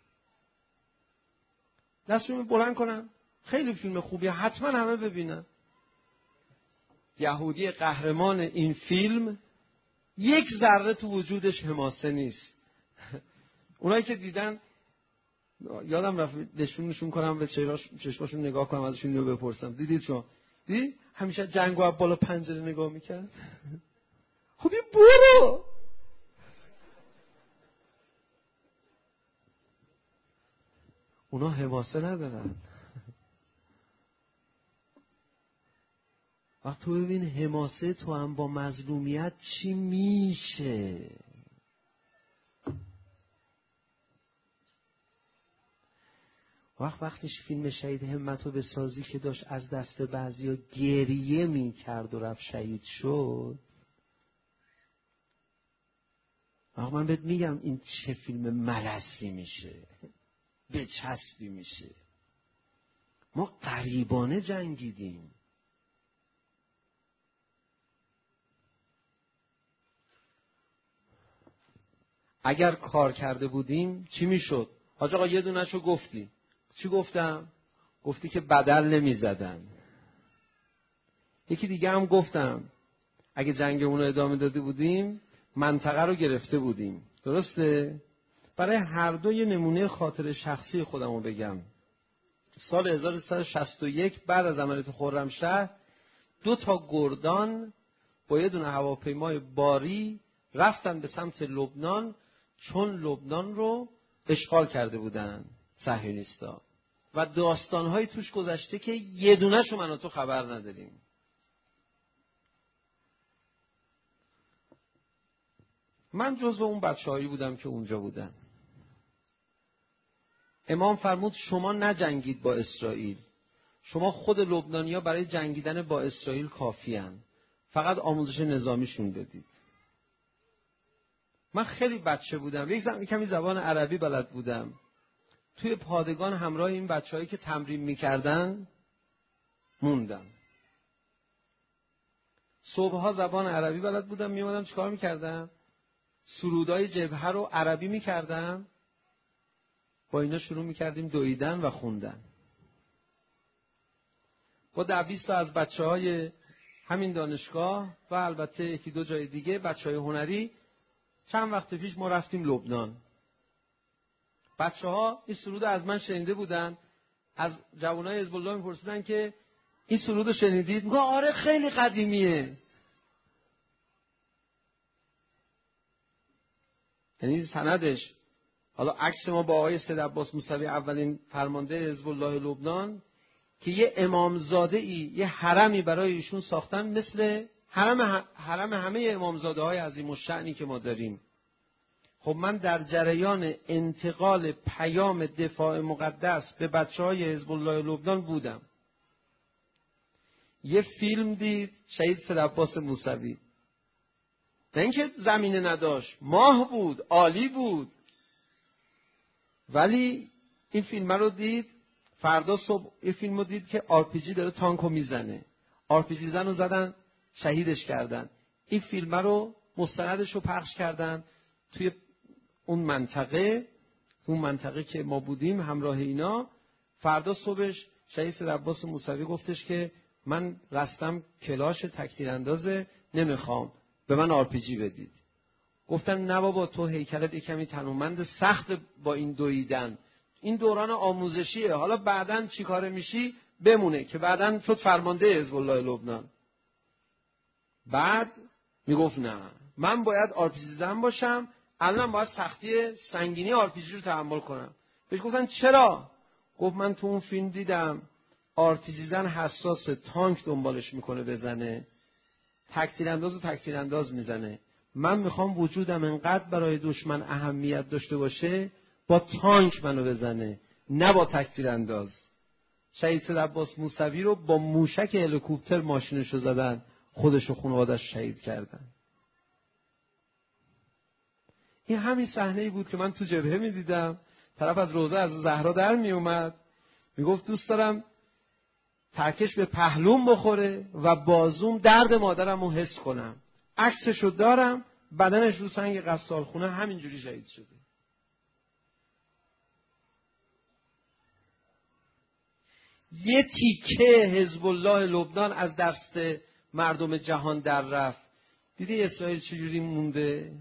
دستشون بلند کنن. خیلی فیلم خوبیه، حتما همه ببینن. یهودی قهرمان این فیلم یک ذره تو وجودش حماسه نیست. اونایی که دیدن یادم رفت نشونشون کنم، به چشماشون نگاه کنم، ازشون اینو بپرسم دیدید شما؟ دیدی همیشه جنگو از بالا پنجره نگاه میکرد. خب این برو. اونا حماسه ندارن. وقت تو ببین حماسه تو هم با مظلومیت چی میشه. وقت وقتش فیلم شهید همتو به سازی که داشت از دست بعضیا گریه میکرد و رفت شهید شد، وقت من بهت میگم این چه فیلم ملسی میشه، به چسبی میشه. ما غریبانه جنگیدیم. اگر کار کرده بودیم چی میشد؟ حاج آقا یه دونه‌شو گفتی. چی گفتم؟ گفتی که بدل نمیزدن. یکی دیگه هم گفتم اگه جنگمون رو ادامه داده بودیم منطقه رو گرفته بودیم. درسته؟ برای هر دو یه نمونه خاطر شخصی خودم رو بگم. سال هزار و سیصد و شصت و یک بعد از عملیات خرمشهر دو تا گردان با یه دونه هواپیمای باری رفتن به سمت لبنان، چون لبنان رو اشغال کرده بودن صهیونیستا و داستان‌های توش گذشته که یه دونه‌شو من و تو خبر نداریم. من جزو اون بچه‌هایی بودم که اونجا بودن. امام فرمود شما نجنگید با اسرائیل، شما خود لبنانی‌ها برای جنگیدن با اسرائیل کافی‌اند، فقط آموزش نظامیشون بدید. من خیلی بچه بودم، یک زمان کمی زبان عربی بلد بودم. توی پادگان همراه این بچه‌هایی که تمرین می‌کردن موندم. صبح‌ها زبان عربی بلد بودم، میومدم چیکار می‌کردم؟ سرودای جبهه رو عربی می‌کردم، با اینا شروع می‌کردیم دویدن و خوندن. با ده بیست تا از بچه‌های همین دانشگاه و البته یکی دو جای دیگه بچه‌های هنری چند وقت پیش ما رفتیم لبنان. بچه‌ها این سرود از من شنیده بودن، از جوانای حزب الله می‌پرسیدن که این سرود رو شنیدید؟ میگه آره خیلی قدیمیه. یعنی سندش، حالا عکس ما با آقای سید عباس موسوی اولین فرمانده حزب الله لبنان که یه امامزاده‌ای یه حرمی برای ایشون ساختن مثل حرم حرم همه امامزاده‌های عظیم الشأنی که ما داریم. خب من در جریان انتقال پیام دفاع مقدس به بچه‌های حزب الله لبنان بودم. یه فیلم دید شهید سید عباس موسوی، نه اینکه زمینه نداشت، ماه بود، عالی بود، ولی این فیلم رو دید. فردا صبح یه فیلم رو دید که آر پی جی داره تانکو میزنه، آر پی جی زن رو زدن شهیدش کردن. این فیلم رو مستندش رو پخش کردن توی اون منطقه، اون منطقه که ما بودیم همراه اینا. فردا صبحش شهید سید عباس موسوی گفتش که من رستم کلاش تکتیر اندازه نمیخوام، به من آر پی جی بدید. گفتن نه بابا تو هیکلت یکمی تنومند، سخت با این دویدن، این دوران آموزشیه، حالا بعداً چی کاره میشی بمونه، که بعداً شد فرمانده حزب الله لبنان. بعد میگفت نه من باید آر پی جی زن باشم، الان باید سختی سنگینی آر پی جی رو تحمل کنم. بهش گفتن چرا؟ گفت من تو اون فیلم دیدم آر پی جی زن حساس، تانک دنبالش میکنه بزنه، تکتیر انداز و تکتیر انداز میزنه. من میخوام وجودم انقدر برای دشمن اهمیت داشته باشه با تانک منو بزنه، نه با تکتیر انداز. شهید سید عباس موسوی رو با موشک هلیکوپتر ماشینشو زدن، خودش و خانواده‌اش شهید کردن. این همین صحنه‌ای بود که من تو جبهه می‌دیدم. طرف از روضه از زهرا در می اومد، میگفت دوست دارم ترکش به پهلوم بخوره و بازوم درد مادرم رو حس کنم. عکسشو دارم، بدنش رو سنگ غسالخونه همینجوری شهید شده. یه تیکه حزب الله لبنان از دست مردم جهان در رفت. دیدی اسرائیل چجوری مونده؟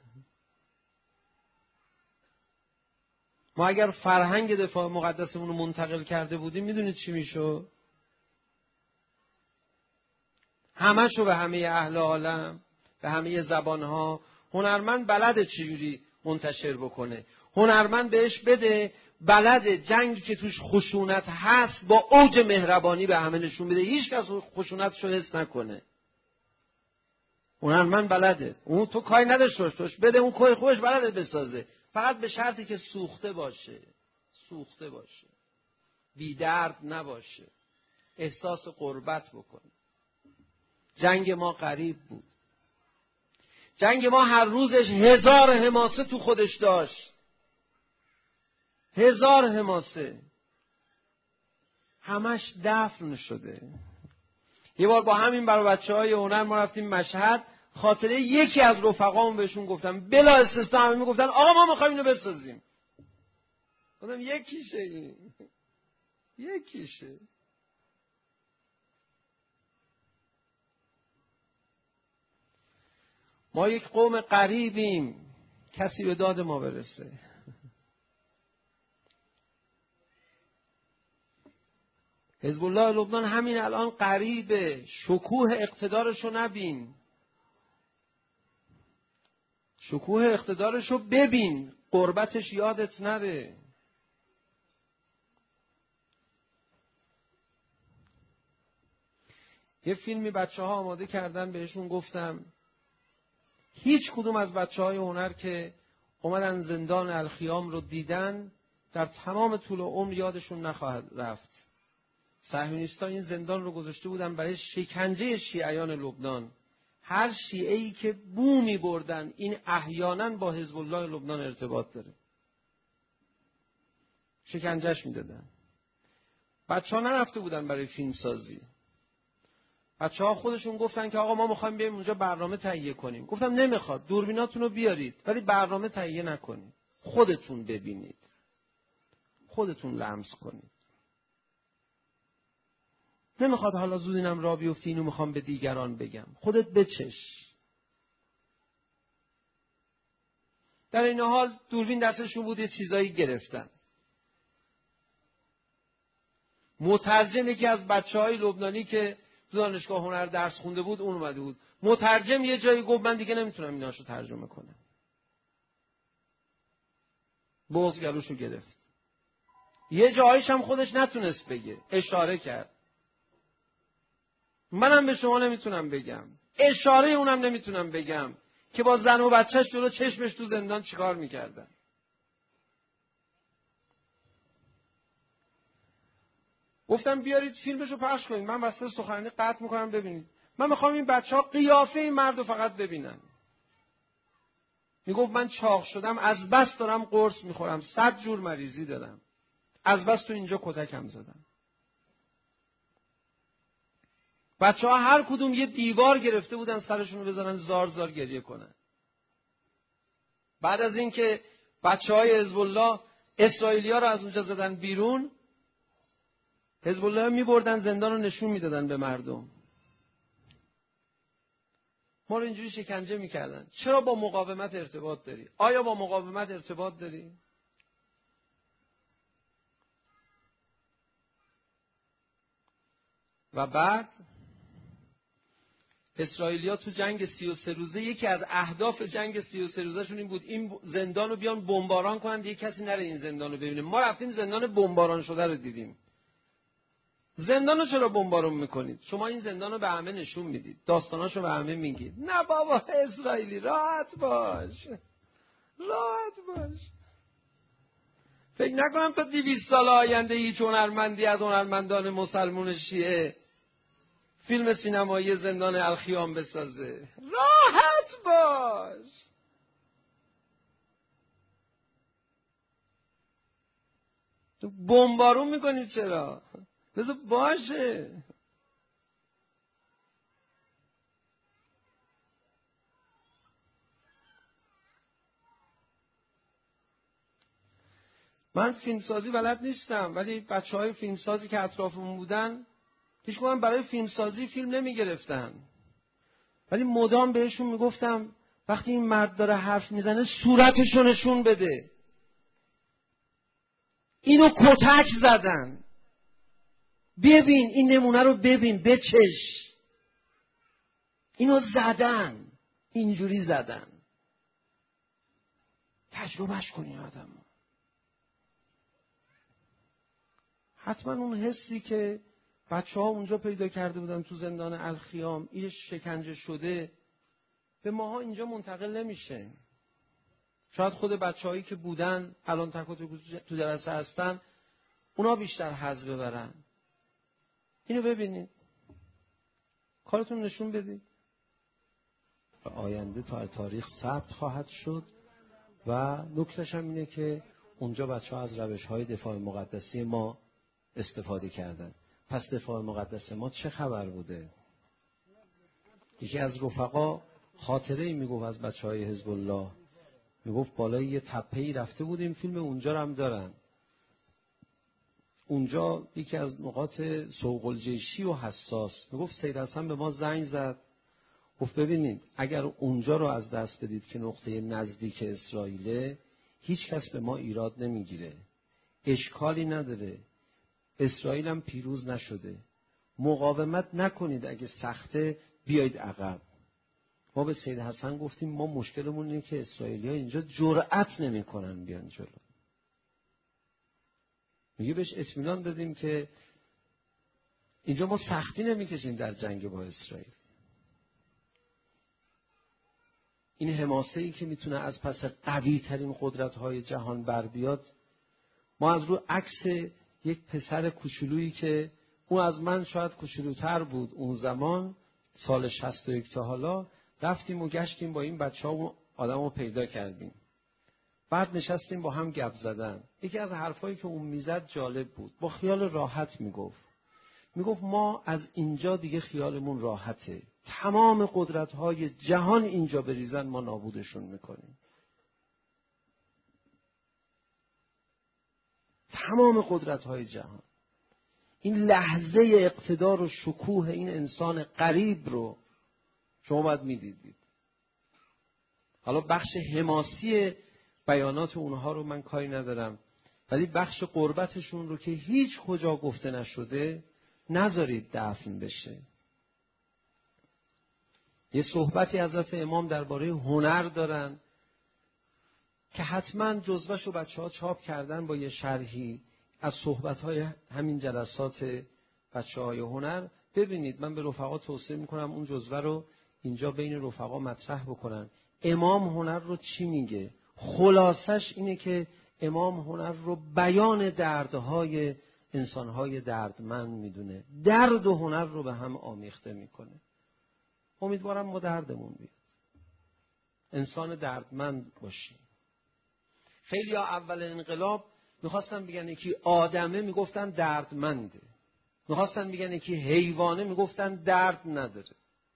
ما اگر فرهنگ دفاع مقدسمون رو منتقل کرده بودیم میدونید چی میشد؟ همه شو به همه اهل عالم، به همه زبانها. هنرمند بلده چجوری منتشر بکنه، هنرمند بهش بده، بلده جنگی که توش خشونت هست با اوج مهربانی به همه نشون بده، هیچ کس خشونتشو حس نکنه. هنرمند بلده، اون تو کاری نداشته باش بده، اون کوی خودش بلده بسازه، فقط به شرطی که سوخته باشه، سوخته باشه، بی درد نباشه، احساس غربت بکنه. جنگ ما غریب بود. جنگ ما هر روزش هزار حماسه تو خودش داشت، هزار حماسه، همش دفن شده. یه بار با همین برای بچه های هنر ما رفتیم مشهد، خاطره یکی از رفقامون بهشون گفتم، بلا استثنا همه میگفتن آقا ما میخوایم اینو بسازیم. گفتم یکیشه این، یکیشه. ما یک قوم غریبیم، کسی به داد ما برسه. حزب الله لبنان همین الان غریبه، شکوه اقتدارشو نبین، شکوه اقتدارشو ببین، غربتش یادت نره. یه فیلمی بچه ها آماده کردن، بهشون گفتم هیچ کدوم از بچه های هنر که اومدن زندان الخیام رو دیدن در تمام طول عمر یادشون نخواهد رفت. صهیونیست‌ها این زندان رو گذاشته بودن برای شکنجه شیعیان لبنان. هر شیعه‌ای که بو می‌بردن این احیانا با حزب الله لبنان ارتباط داره، شکنجهش میدادن. بچه‌ها نرفته بودن برای فیلم سازی، بچه‌ها خودشون گفتن که آقا ما می‌خوایم بیایم اونجا برنامه تهیه کنیم. گفتم نمیخواد، دوربیناتون رو بیارید ولی برنامه تهیه نکنید، خودتون ببینید، خودتون لمس کنید. نمیخواد حالا زود اینم را بیفتی اینو میخوام به دیگران بگم، خودت بچش. در این حال دوربین دستشون بود، یه چیزایی گرفتن. مترجم یکی از بچه‌های لبنانی که دانشگاه هنر درس خونده بود اون اومده بود. مترجم یه جایی گفت من دیگه نمیتونم ایناشو ترجمه کنم. بغض گلوشو گرفت. یه جاییش هم خودش نتونست بگه، اشاره کرد. منم به شما نمیتونم بگم، اشاره اونم نمیتونم بگم که با زن و بچهش جلو چشمش تو زندان چیکار میکردن. گفتم بیارید فیلمشو پخش کنید، من واسه سخنرانی قطع میکنم ببینید. من میخوام این بچه‌ها قیافه این مردو فقط ببینن. میگفت من چاق شدم از بس دارم قرص میخورم، صد جور مریضی دارم، از بس تو اینجا کتکم زدم. بچه‌ها هر کدوم یه دیوار گرفته بودن سرشون رو بزنن زار زار گریه کنن. بعد از اینکه بچه‌های حزب الله اسرائیلی‌ها رو از اونجا زدن بیرون، حزب الله می‌بردن زندان رو نشون میدادن به مردم. ما رو اینجوری شکنجه می‌کردن. چرا با مقاومت ارتباط داری؟ آیا با مقاومت ارتباط داری؟ و بعد اسرائیلیا تو جنگ سی و سه روزه یکی از اهداف جنگ سی و سه روزهشون این بود این زندان رو بیان بمباران کنن، دیگه کسی نره این زندان رو ببینه. ما رفتیم زندان بمباران شده رو دیدیم. زندان رو چرا بمباران میکنید؟ شما این زندان رو به همه نشون میدید، داستاناشو به همه میگید. نه بابا اسرائیلی راحت باش، راحت باش. فکر نکنم تا دویست سال آینده هیچ هنرمندی از هنرمندان مسلمان شیعه فیلم سینمایی زندان الخیام بسازه. راحت باش. بمبارون میکنید چرا؟ بذار باشه. من فیلمسازی بلد نیستم، ولی بچه های فیلمسازی که اطرافمون بودن هیچ من برای فیلمسازی فیلم نمی گرفتن، ولی مدام بهشون میگفتم وقتی این مرد داره حرف میزنه صورتشو نشون بده. اینو کتک زدن، ببین این نمونه رو ببین، بچش. اینو زدن، اینجوری زدن. تجربهش کنی آدم. حتما اون حسی که بچه ها اونجا پیدا کرده بودن تو زندان الخیام، این شکنجه شده، به ماها اینجا منتقل نمیشه. شاید خود بچه هایی که بودن الان تک و تک تو جلسه هستن اونا بیشتر حظ ببرن. اینو ببینید، کارتون نشون بدید. آینده تا تاریخ ثبت خواهد شد و نکتهش هم اینه که اونجا بچه ها از روش های دفاع مقدسی ما استفاده کردن. پس دفاع مقدس ما چه خبر بوده؟ یکی از رفقا خاطره ای میگفت از بچه های حزب الله، میگفت بالای یه تپه‌ای رفته بودیم، فیلم اونجا رو هم دارن. اونجا یکی از نقاط سوق الجیشی و حساس، میگفت سید حسن به ما زنگ زد، گفت ببینید اگر اونجا رو از دست بدید که نقطه نزدیک اسرائیله، هیچ کس به ما ایراد نمیگیره، اشکالی نداره، اسرائیل هم پیروز نشده، مقاومت نکنید، اگه سخته بیایید عقب. ما به سید حسن گفتیم ما مشکلمون اینه که اسرائیلی‌ها اینجا جرأت نمی‌کنن بیان جلو. میگه بهش اطمینان دادیم که اینجا ما سختی نمی‌کشیم در جنگ با اسرائیل. این حماسه‌ای که میتونه از پس قوی‌ترین قدرت‌های جهان بر بیاد، ما از رو عکس یک پسر کوچولویی که اون از من شاید کوچولوتر بود اون زمان، سال شصت و یک تا حالا، رفتیم و گشتیم با این بچه‌ها و آدم رو پیدا کردیم. بعد نشستیم با هم گپ زدن. یکی از حرفایی که اون میزد جالب بود. با خیال راحت میگفت. میگفت ما از اینجا دیگه خیالمون راحته. تمام قدرت‌های جهان اینجا بریزن ما نابودشون میکنیم. تمام قدرت‌های جهان. این لحظه اقتدار و شکوه این انسان غریب رو شما باید میدیدید. حالا بخش حماسی بیانات اونها رو من کاری ندارم، ولی بخش قربتشون رو که هیچ کجا گفته نشده نذارید دفن بشه. یه صحبتی حضرت امام درباره هنر دارن که حتما جزوه‌ش رو بچه‌ها چاپ کردن با یه شرحی از صحبت‌های همین جلسات بچه‌های هنر. ببینید، من به رفقا توصیه می‌کنم اون جزوه رو اینجا بین رفقا مطرح بکنن. امام هنر رو چی میگه؟ خلاصش اینه که امام هنر رو بیان دردهای انسان‌های دردمند میدونه. درد و هنر رو به هم آمیخته میکنه. امیدوارم ما دردمون بیاد. انسان دردمند باشیم. خیلی ها اول انقلاب میخواستن بگن یکی آدمه، میگفتن دردمنده. میخواستن بگن یکی حیوانه، میگفتن درد نداره.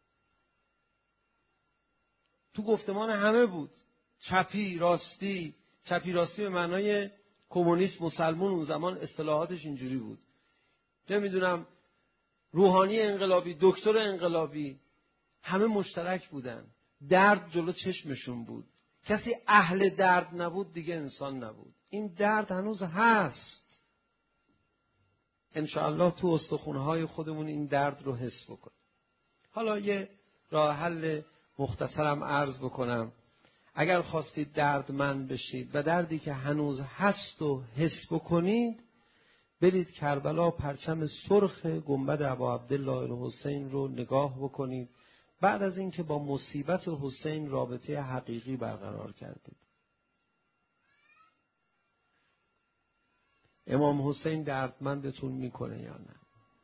تو گفتمان همه بود. چپی راستی، چپی راستی به معنای کمونیست مسلمون اون زمان اصطلاحاتش اینجوری بود. نمیدونم روحانی انقلابی، دکتر انقلابی، همه مشترک بودن. درد جلو چشمشون بود. کسی اهل درد نبود دیگه انسان نبود. این درد هنوز هست. انشاءالله تو استخونهای خودمون این درد رو حس بکنیم. حالا یه راه حل مختصرم عرض بکنم. اگر خواستید دردمند بشید و دردی که هنوز هست و حس بکنید، برید کربلا پرچم سرخ گنبد ابا عبدالله الحسین رو نگاه بکنید. بعد از اینکه با مصیبت حسین رابطه حقیقی برقرار کردید. امام حسین دردمندتون میکنه یا نه؟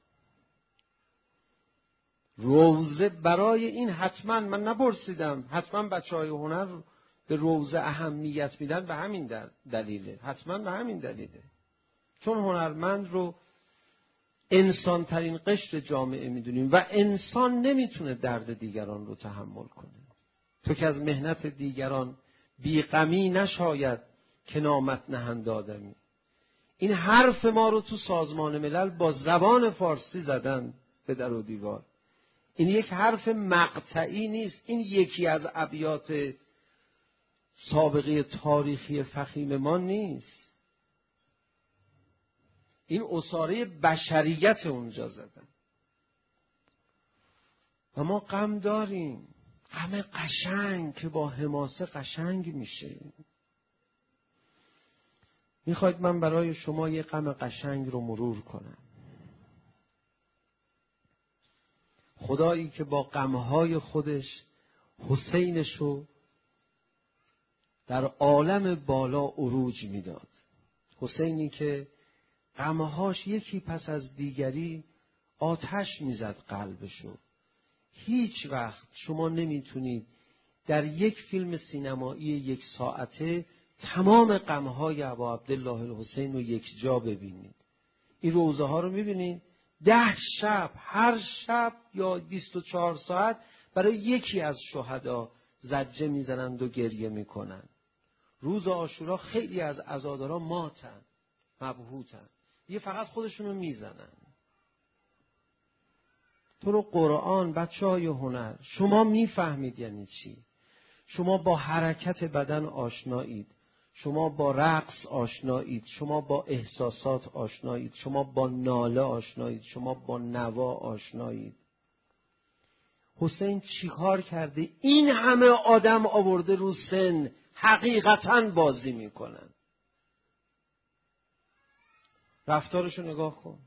روزه برای این حتما من نپرسیدم، حتما بچهای هنر به روزه اهمیت میدن، به همین دلیله، حتما به همین دلیله. چون هنرمند رو انسان ترین قشر جامعه میدونیم و انسان نمیتونه درد دیگران رو تحمل کنه. تو که از مهنت دیگران بیغمی نشاید که نامت نهند آدمی. این حرف ما رو تو سازمان ملل با زبان فارسی زدن به در و دیوار. این یک حرف مقطعی نیست، این یکی از ابیات سابقه تاریخی فخیم ما نیست. این اساره بشریت اونجا زدن و ما غم داریم، غم قشنگ که با حماسه قشنگ میشه. میخواید من برای شما یه غم قشنگ رو مرور کنم. خدایی که با غمهای خودش حسینشو در عالم بالا عروج میداد. حسینی که غمهاش یکی پس از دیگری آتش میزد قلبشو. هیچ وقت شما نمیتونید در یک فیلم سینمایی یک ساعته تمام غمهای ابا عبدالله الحسین رو یک جا ببینید. این روزه ها رو میبینید ده شب، هر شب یا بیست و چهار ساعت برای یکی از شهدا زجه میزنند و گریه میکنند. روز عاشورا خیلی از عزادارا ماتن، مبهوتن، یه فقط خودشونو میزنن. تو رو قرآن، بچه های هنر، شما میفهمید یعنی چی؟ شما با حرکت بدن آشنایید، شما با رقص آشنایید، شما با احساسات آشنایید، شما با ناله آشنایید، شما با نوا آشنایید. حسین چیکار کرده؟ این همه آدم آورده رو سن، حقیقتاً بازی میکنن. رفتارشو نگاه کن،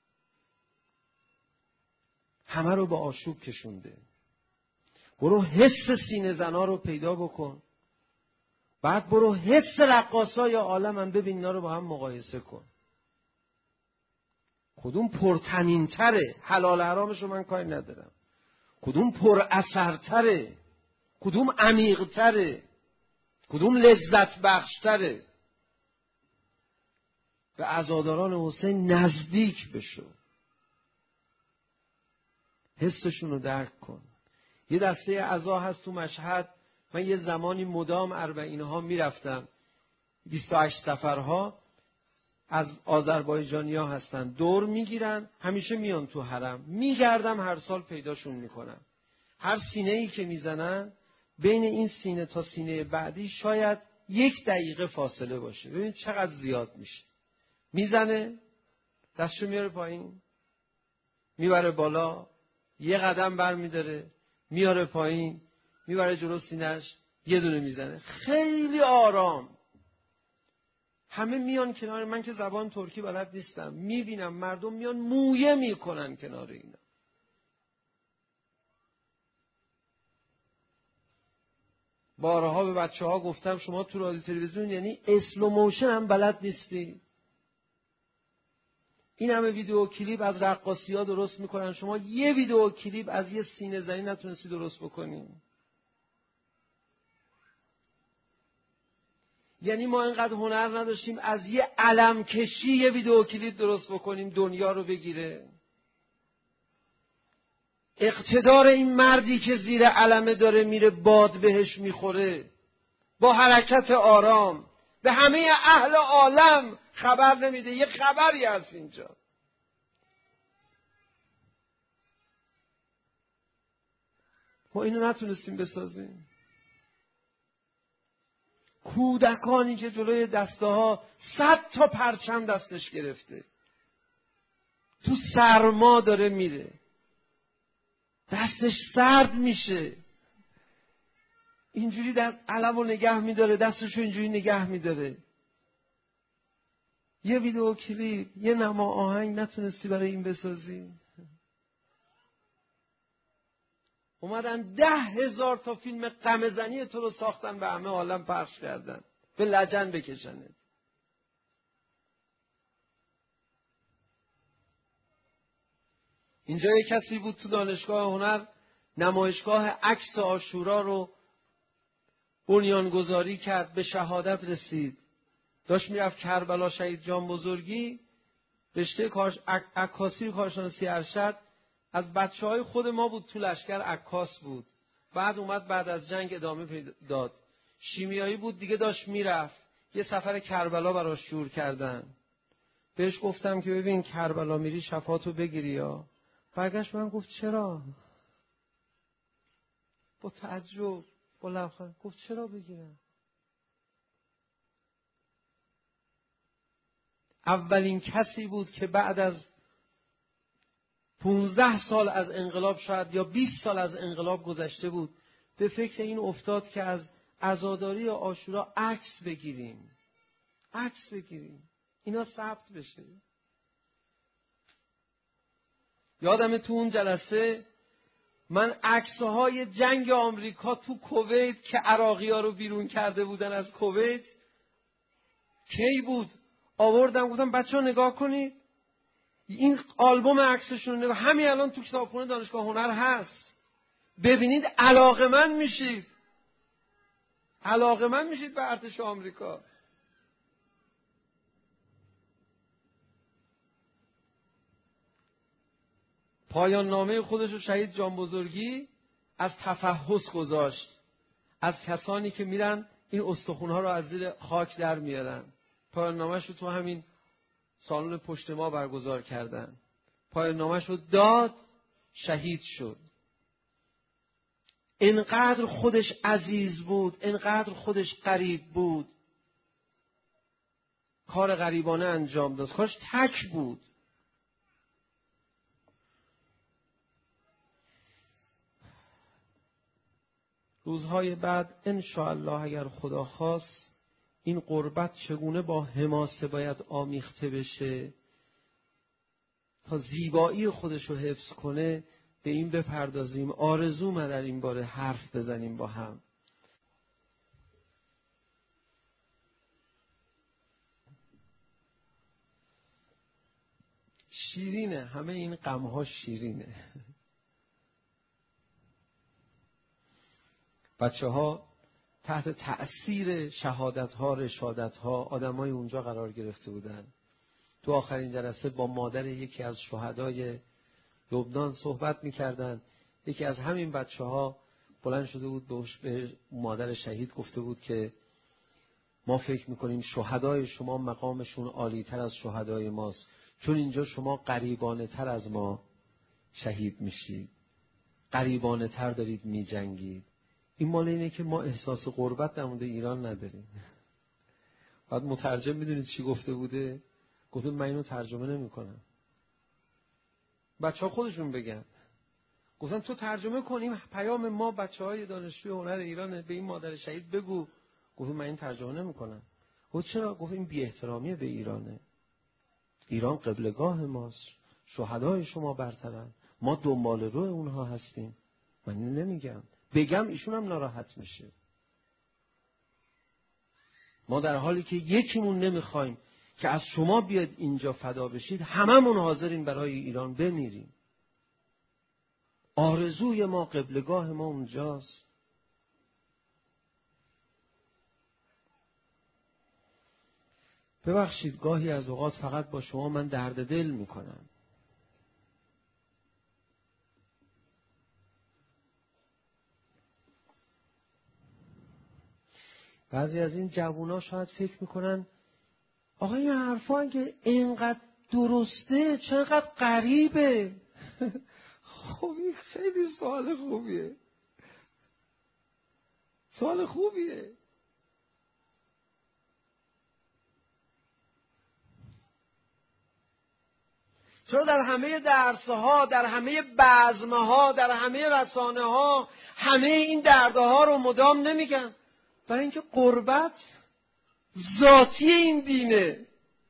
همه رو به آشوب کشونده. برو حس سینه زنا رو پیدا بکن، بعد برو حس رقاصای عالم هم ببین، اینا رو با هم مقایسه کن. کدوم پرتنین تره؟ حلال حرامش رو من کاری ندارم. کدوم پر اثر تره؟ کدوم عمیق تره؟ کدوم لذت بخش تره؟ به عزاداران حسین نزدیک بشو، حسشون رو درک کن. یه دسته عزا هست تو مشهد، من یه زمانی مدام اربعینه ها میرفتم، بیست و هشت سفرها از آذربایجانی ها هستن، دور میگیرن، همیشه میان تو حرم، میگردم هر سال پیداشون میکنم. هر سینه ای که میزنن بین این سینه تا سینه بعدی شاید یک دقیقه فاصله باشه. ببینید چقدر زیاد میشه. میزنه، دستشو میاره پایین، میبره بالا، یه قدم بر میداره، میاره پایین، میبره جلو سینه‌اش، یه دونه میزنه، خیلی آرام. همه میان کنار من که زبان ترکی بلد نیستم، میبینم مردم میان مویه میکنن کنار اینا. بارها به بچه ها گفتم شما تو رادیو تلویزیون یعنی اسلو موشن هم بلد نیستی. این همه ویدیو کلیپ از رقاصی ها درست میکنن، شما یه ویدیو کلیپ از یه سینه زنی نتونستی درست بکنی. یعنی ما اینقدر هنر نداشتیم از یه علم کشی یه ویدیو کلیپ درست بکنیم دنیا رو بگیره. اقتدار این مردی که زیر علمه داره میره، باد بهش میخوره، با حرکت آرام به همه اهل عالم خبر نمیده. یه خبری هست اینجا. ما اینو نتونستیم بسازیم. کودکانی که جلوی دسته ها صد تا پرچم دستش گرفته، تو سرما داره میره، دستش سرد میشه، اینجوری در علمو نگه میداره، دستشو اینجوری نگه میداره. یه ویدیو کلیپ، یه نما آهنگ نتونستی برای این بسازی؟ اومدن ده هزار تا فیلم غم‌زنی تو رو ساختن، به همه عالم پخش کردن، به لجن بکشنه. اینجا یک کسی بود تو دانشگاه هنر نمایشگاه عکس عاشورا رو بنیانگذاری کرد، به شهادت رسید. داشت میرفت کربلا شهید جان بزرگی، رشته کارش عکاسی کارشناسی ارشد از بچه‌های خود ما بود، تو لشکر عکاس بود. بعد اومد بعد از جنگ ادامه داد. شیمیایی بود دیگه، داشت میرفت. یه سفر کربلا براش جور کردن. بهش گفتم که ببین کربلا میری شفاعتو بگیری یا. برگشت من گفت چرا؟ با تعجب، با لبخند گفت چرا بگیرم؟ اولین کسی بود که بعد از پونزده سال از انقلاب، شاید یا بیست سال از انقلاب گذشته بود، به فکر این افتاد که از عزاداری عاشورا عکس بگیریم. عکس بگیریم. اینا ثبت بشه. یادمه تو اون جلسه من عکس‌های جنگ آمریکا تو کویت که عراقی‌ها رو بیرون کرده بودن از کویت، کی بود؟ آوردم گفتم بچه‌ها نگاه کنید. این آلبوم عکسشون نگاه، همین الان تو کتابخونه دانشگاه هنر هست. ببینید علاقه‌مند میشید. علاقه‌مند میشید به ارتش آمریکا. پایان نامه خودش رو شهید جان بزرگی از تفحص گذاشت. از کسانی که میرن این استخونها رو از زیر خاک در میارن. پایان نامش رو تو همین سالن پشت ما برگزار کردن. پایان نامش رو داد، شهید شد. انقدر خودش عزیز بود، انقدر خودش غریب بود، کار غریبانه انجام داد. کارش تک بود. روزهای بعد انشاءالله اگر خدا خواست این قربت چگونه با حماسه باید آمیخته بشه تا زیبایی خودش رو حفظ کنه، به این بپردازیم. آرزو ما در این باره حرف بزنیم با هم. شیرینه، همه این غم‌ها شیرینه. بچه ها تحت تأثیر شهادت ها، رشادت ها، آدم های اونجا قرار گرفته بودن. تو آخرین جلسه با مادر یکی از شهدای لبنان صحبت میکردن. یکی از همین بچه ها بلند شده بود به مادر شهید گفته بود که ما فکر میکنیم شهدای شما مقامشون عالی تر از شهدای ماست، چون اینجا شما غریبانه تر از ما شهید میشید، غریبانه تر دارید میجنگید. این مال اینه که ما احساس غربت در مورد ایران نداریم. بعد مترجم میدونید چی گفته بوده؟ گفته من اینو ترجمه نمی کنم. بچه ها خودشون بگن. گفتن تو ترجمه کنیم پیام ما بچه های دانشجوی هنر ایرانه، به این مادر شهید بگو. گفت من این ترجمه نمی کنم. گفت چرا؟ گفت این بی احترامیه به ایرانه. ایران قبلگاه ماست، شهدای شما برترن، ما دنبال رو اونها هستیم. من اینو نمیگم، بگم ایشون هم ناراحت میشه. ما در حالی که یکیمون نمیخوایم که از شما بیاد اینجا فدا بشید، هممون حاضرین برای ایران بمیریم. آرزوی ما، قبلگاه ما اونجاست. ببخشید گاهی از اوقات فقط با شما من درد دل میکنم. بعضی از این جوونا شاید فکر میکنن آقا این حرفا اگه اینقدر درسته چرا اینقدر غریبه؟ خب این خیلی سوال خوبیه. سوال خوبیه. چرا در همه درس‌ها، در همه بزم‌ها، در همه رسانه‌ها همه این دردها رو مدام نمیگن؟ برای اینکه قربت ذاتی این دینه.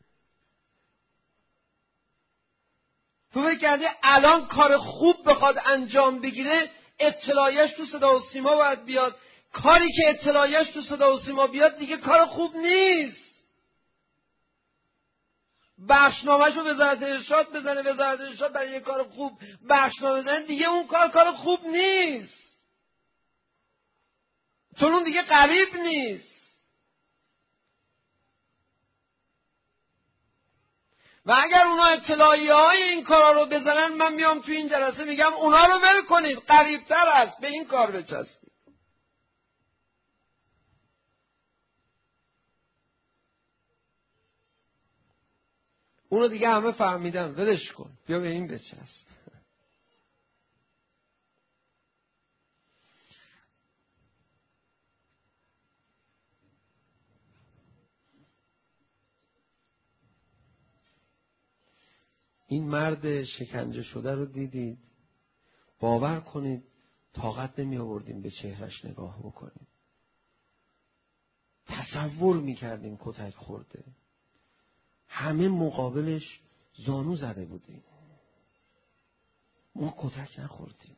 تو فکر کردی الان کار خوب بخواد انجام بگیره اطلاعیش تو صدا و سیما باید بیاد؟ کاری که اطلاعیش تو صدا و سیما بیاد دیگه کار خوب نیست. بخشنامه‌شو وزارت ارشاد بزنه، وزارت ارشاد برای یه کار خوب بخشنامه بزنه، دیگه اون کار کار خوب نیست، چون اون دیگه قریب نیست. و اگر اونا اطلاعیه های این کارا رو بزنن، من میام تو این جلسه میگم اونا رو ول کنید، قریب‌تر است به این کار بچسبید. اونو دیگه همه فهمیدن، ولش کن، بیا به این بچسب. این مرد شکنجه شده رو دیدید، باور کنید طاقت نمی آوردیم به چهرش نگاه بکنیم. تصور میکردیم کتک خورده. همه مقابلش زانو زده بودیم، ما کتک نخوردیم.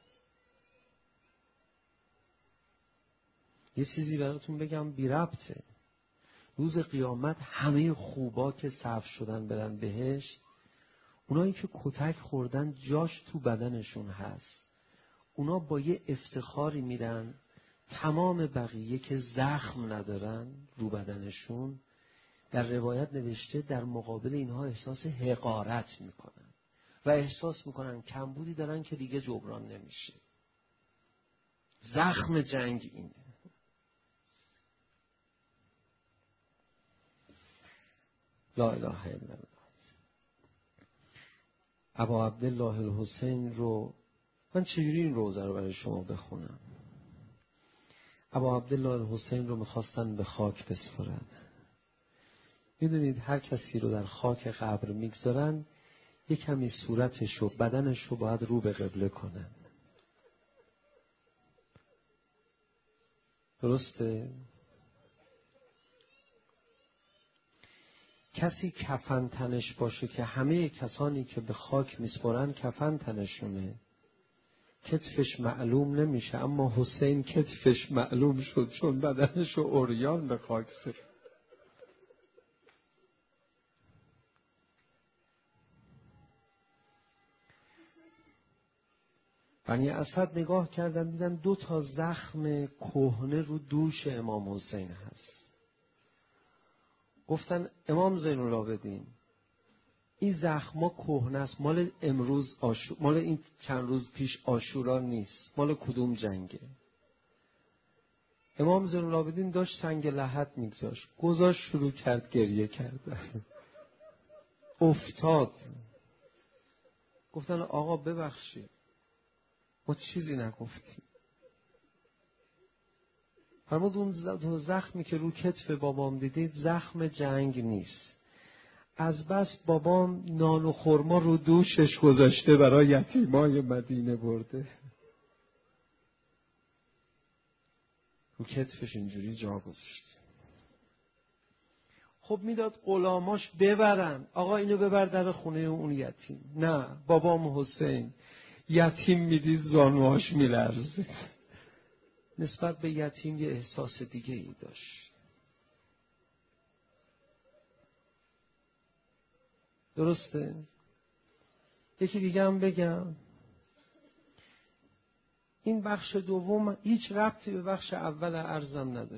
یه چیزی براتون بگم بی ربطه. روز قیامت همه خوبا که صف شدن برن بهشت، اونایی که کتک خوردن جاش تو بدنشون هست، اونا با یه افتخاری میرن. تمام بقیه که زخم ندارن رو بدنشون، در روایت نوشته در مقابل اینها احساس حقارت میکنن و احساس میکنن کمبودی دارن که دیگه جبران نمیشه. زخم جنگ اینه. لا اله الا الله. ابا عبدالله الحسین رو من چجوری این روزه رو برای شما بخونم؟ ابا عبدالله الحسین رو میخواستن به خاک بسپرن. میدونید هر کسی رو در خاک قبر میگذارن، یک کمی صورتش و بدنش رو باید رو به قبله کنن. درسته؟ کسی کفن تنش باشه که همه کسانی که به خاک میسپرن کفن تنشونه، کتفش معلوم نمیشه، اما حسین کتفش معلوم شد چون بدنش رو عریان به خاک سپرد. بنی اسد نگاه کردن دیدن دو تا زخم کهنه رو دوش امام حسین هست. گفتن امام زین العابدین این زخما کهنه است، مال امروز آشو... مال این چند روز پیش عاشورا نیست، مال کدوم جنگه؟ امام زین العابدین داشت سنگ لحد میگذاشت، گذاشت شروع کرد گریه کردن. افتاد. گفتن آقا ببخشید ما چیزی نگفتیم. فرمود اون زخمی که رو کتف بابام دیدید زخم جنگ نیست، از بس بابام نان و خرما رو دوشش گذاشته برای یتیمای مدینه برده، رو کتفش اینجوری جا گذاشته. خب میداد غلاماش ببرن، آقا اینو ببر در خونه اون یتیم. نه، بابام حسین یتیم میدید زانوهاش میلرزید. نسبت به یتیم یه احساس دیگه ای داشت. درسته؟ یکی دیگه هم بگم، این بخش دوم هیچ ربطی به بخش اول عرضم نداره.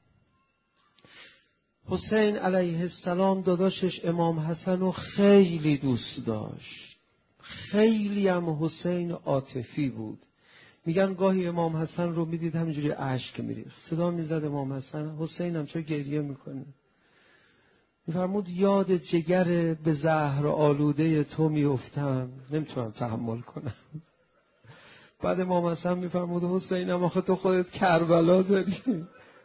حسین علیه السلام داداشش امام حسن رو خیلی دوست داشت، خیلی هم حسین عاطفی بود. میگن گاهی امام حسن رو میدید همینجوری اشک میریخت، صدا میزد امام حسن حسین هم چرا گریه میکنه؟ میفرمود یاد جگر به زهر آلوده تو میافتم، نمیتونم تحمل کنم. بعد امام حسن میفرمود حسین هم آخه تو خودت کربلا داری.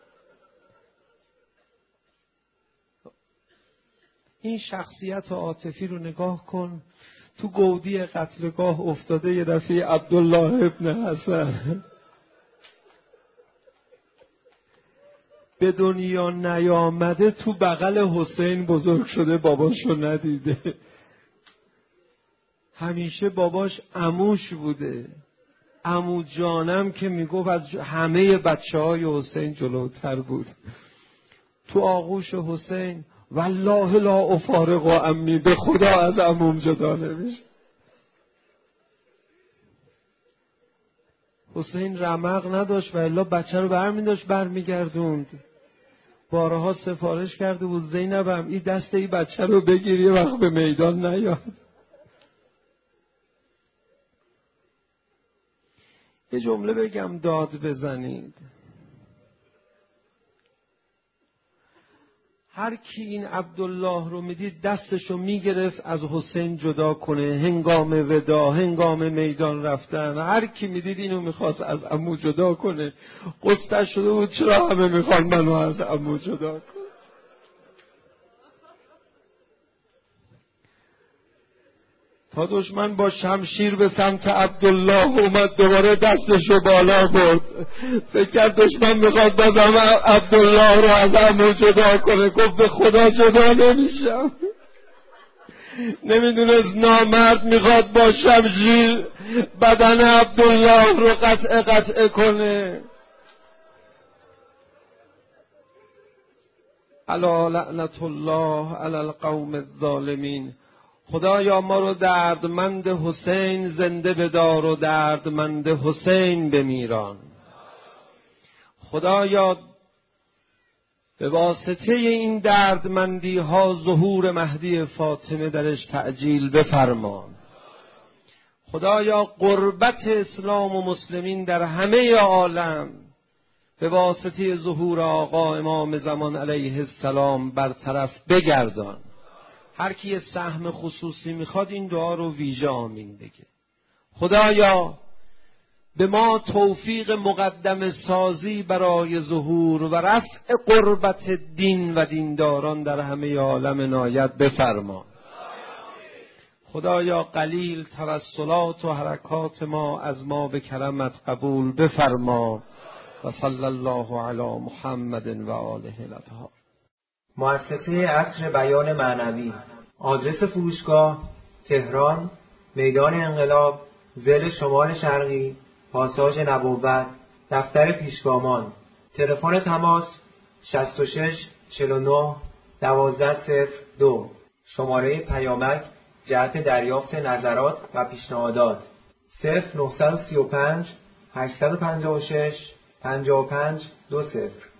این شخصیت عاطفی رو نگاه کن، تو گودی قتلگاه افتاده یه دفعه عبدالله ابن حسن به دنیا نیامده، تو بغل حسین بزرگ شده، باباشو ندیده. همیشه باباش عموش بوده، عمو جانم که میگفت از همه بچه های حسین جلوتر بود. تو آغوش حسین والله لا افارق عمی، به خدا از عموم جدا نمیشه. حسین رمق نداشت و الا بچه رو برمی داشت برمی گردوند. بارها سفارش کرده بود زینبم این دست این بچه رو بگیری یه وقت به میدان نیاد. یه جمله بگم داد بزنید. هر کی این عبدالله رو میدید دستشو میگرفت از حسین جدا کنه هنگام ودا، هنگام میدان رفتن. هر کی میدید اینو میخواست از عمو جدا کنه. قصه شده بود چرا همه میخوان منو از عمو جدا کنه. تا دشمن با شمشیر به سمت عبدالله اومد دوباره دستشو بالا برد. فکر کرد دشمن میخواد بازم عبدالله رو از عمو جدا کنه. گفت به خدا جدا نمیشم. نمیدونست نامرد میخواد با شمشیر بدن عبدالله رو قطع قطع کنه. الا لعنت الله علی القوم الظالمین. خدایا ما رو دردمند حسین زنده بدار و دردمند حسین بمیران. خدایا به واسطه این دردمندی ها ظهور مهدی فاطمه درش تعجیل بفرمان. خدایا غربت اسلام و مسلمین در همه عالم به واسطه ظهور آقا امام زمان علیه السلام برطرف بگردان. هر کی سهم خصوصی میخواد این دعا رو ویژه آمین بگه. خدایا به ما توفیق مقدم سازی برای ظهور و رفع قربت دین و دینداران در همه عالم عنایت بفرما. خدایا قلیل توسلات و حرکات ما از ما به کرمت قبول بفرما. و صلی الله علی محمد و آله الاطهار. مؤسسه عصر بیان معنوی. آدرس فروشگاه تهران، میدان انقلاب، ضلع شمال شرقی، پاساژ نبوت، دفتر پیشگامان. تلفن تماس شصت و شش چهل و نه دوازده صفر دو. شماره پیامک جهت دریافت نظرات و پیشنهادات صفر نه سه پنج هشت پنج شش پنج پنج دو صفر.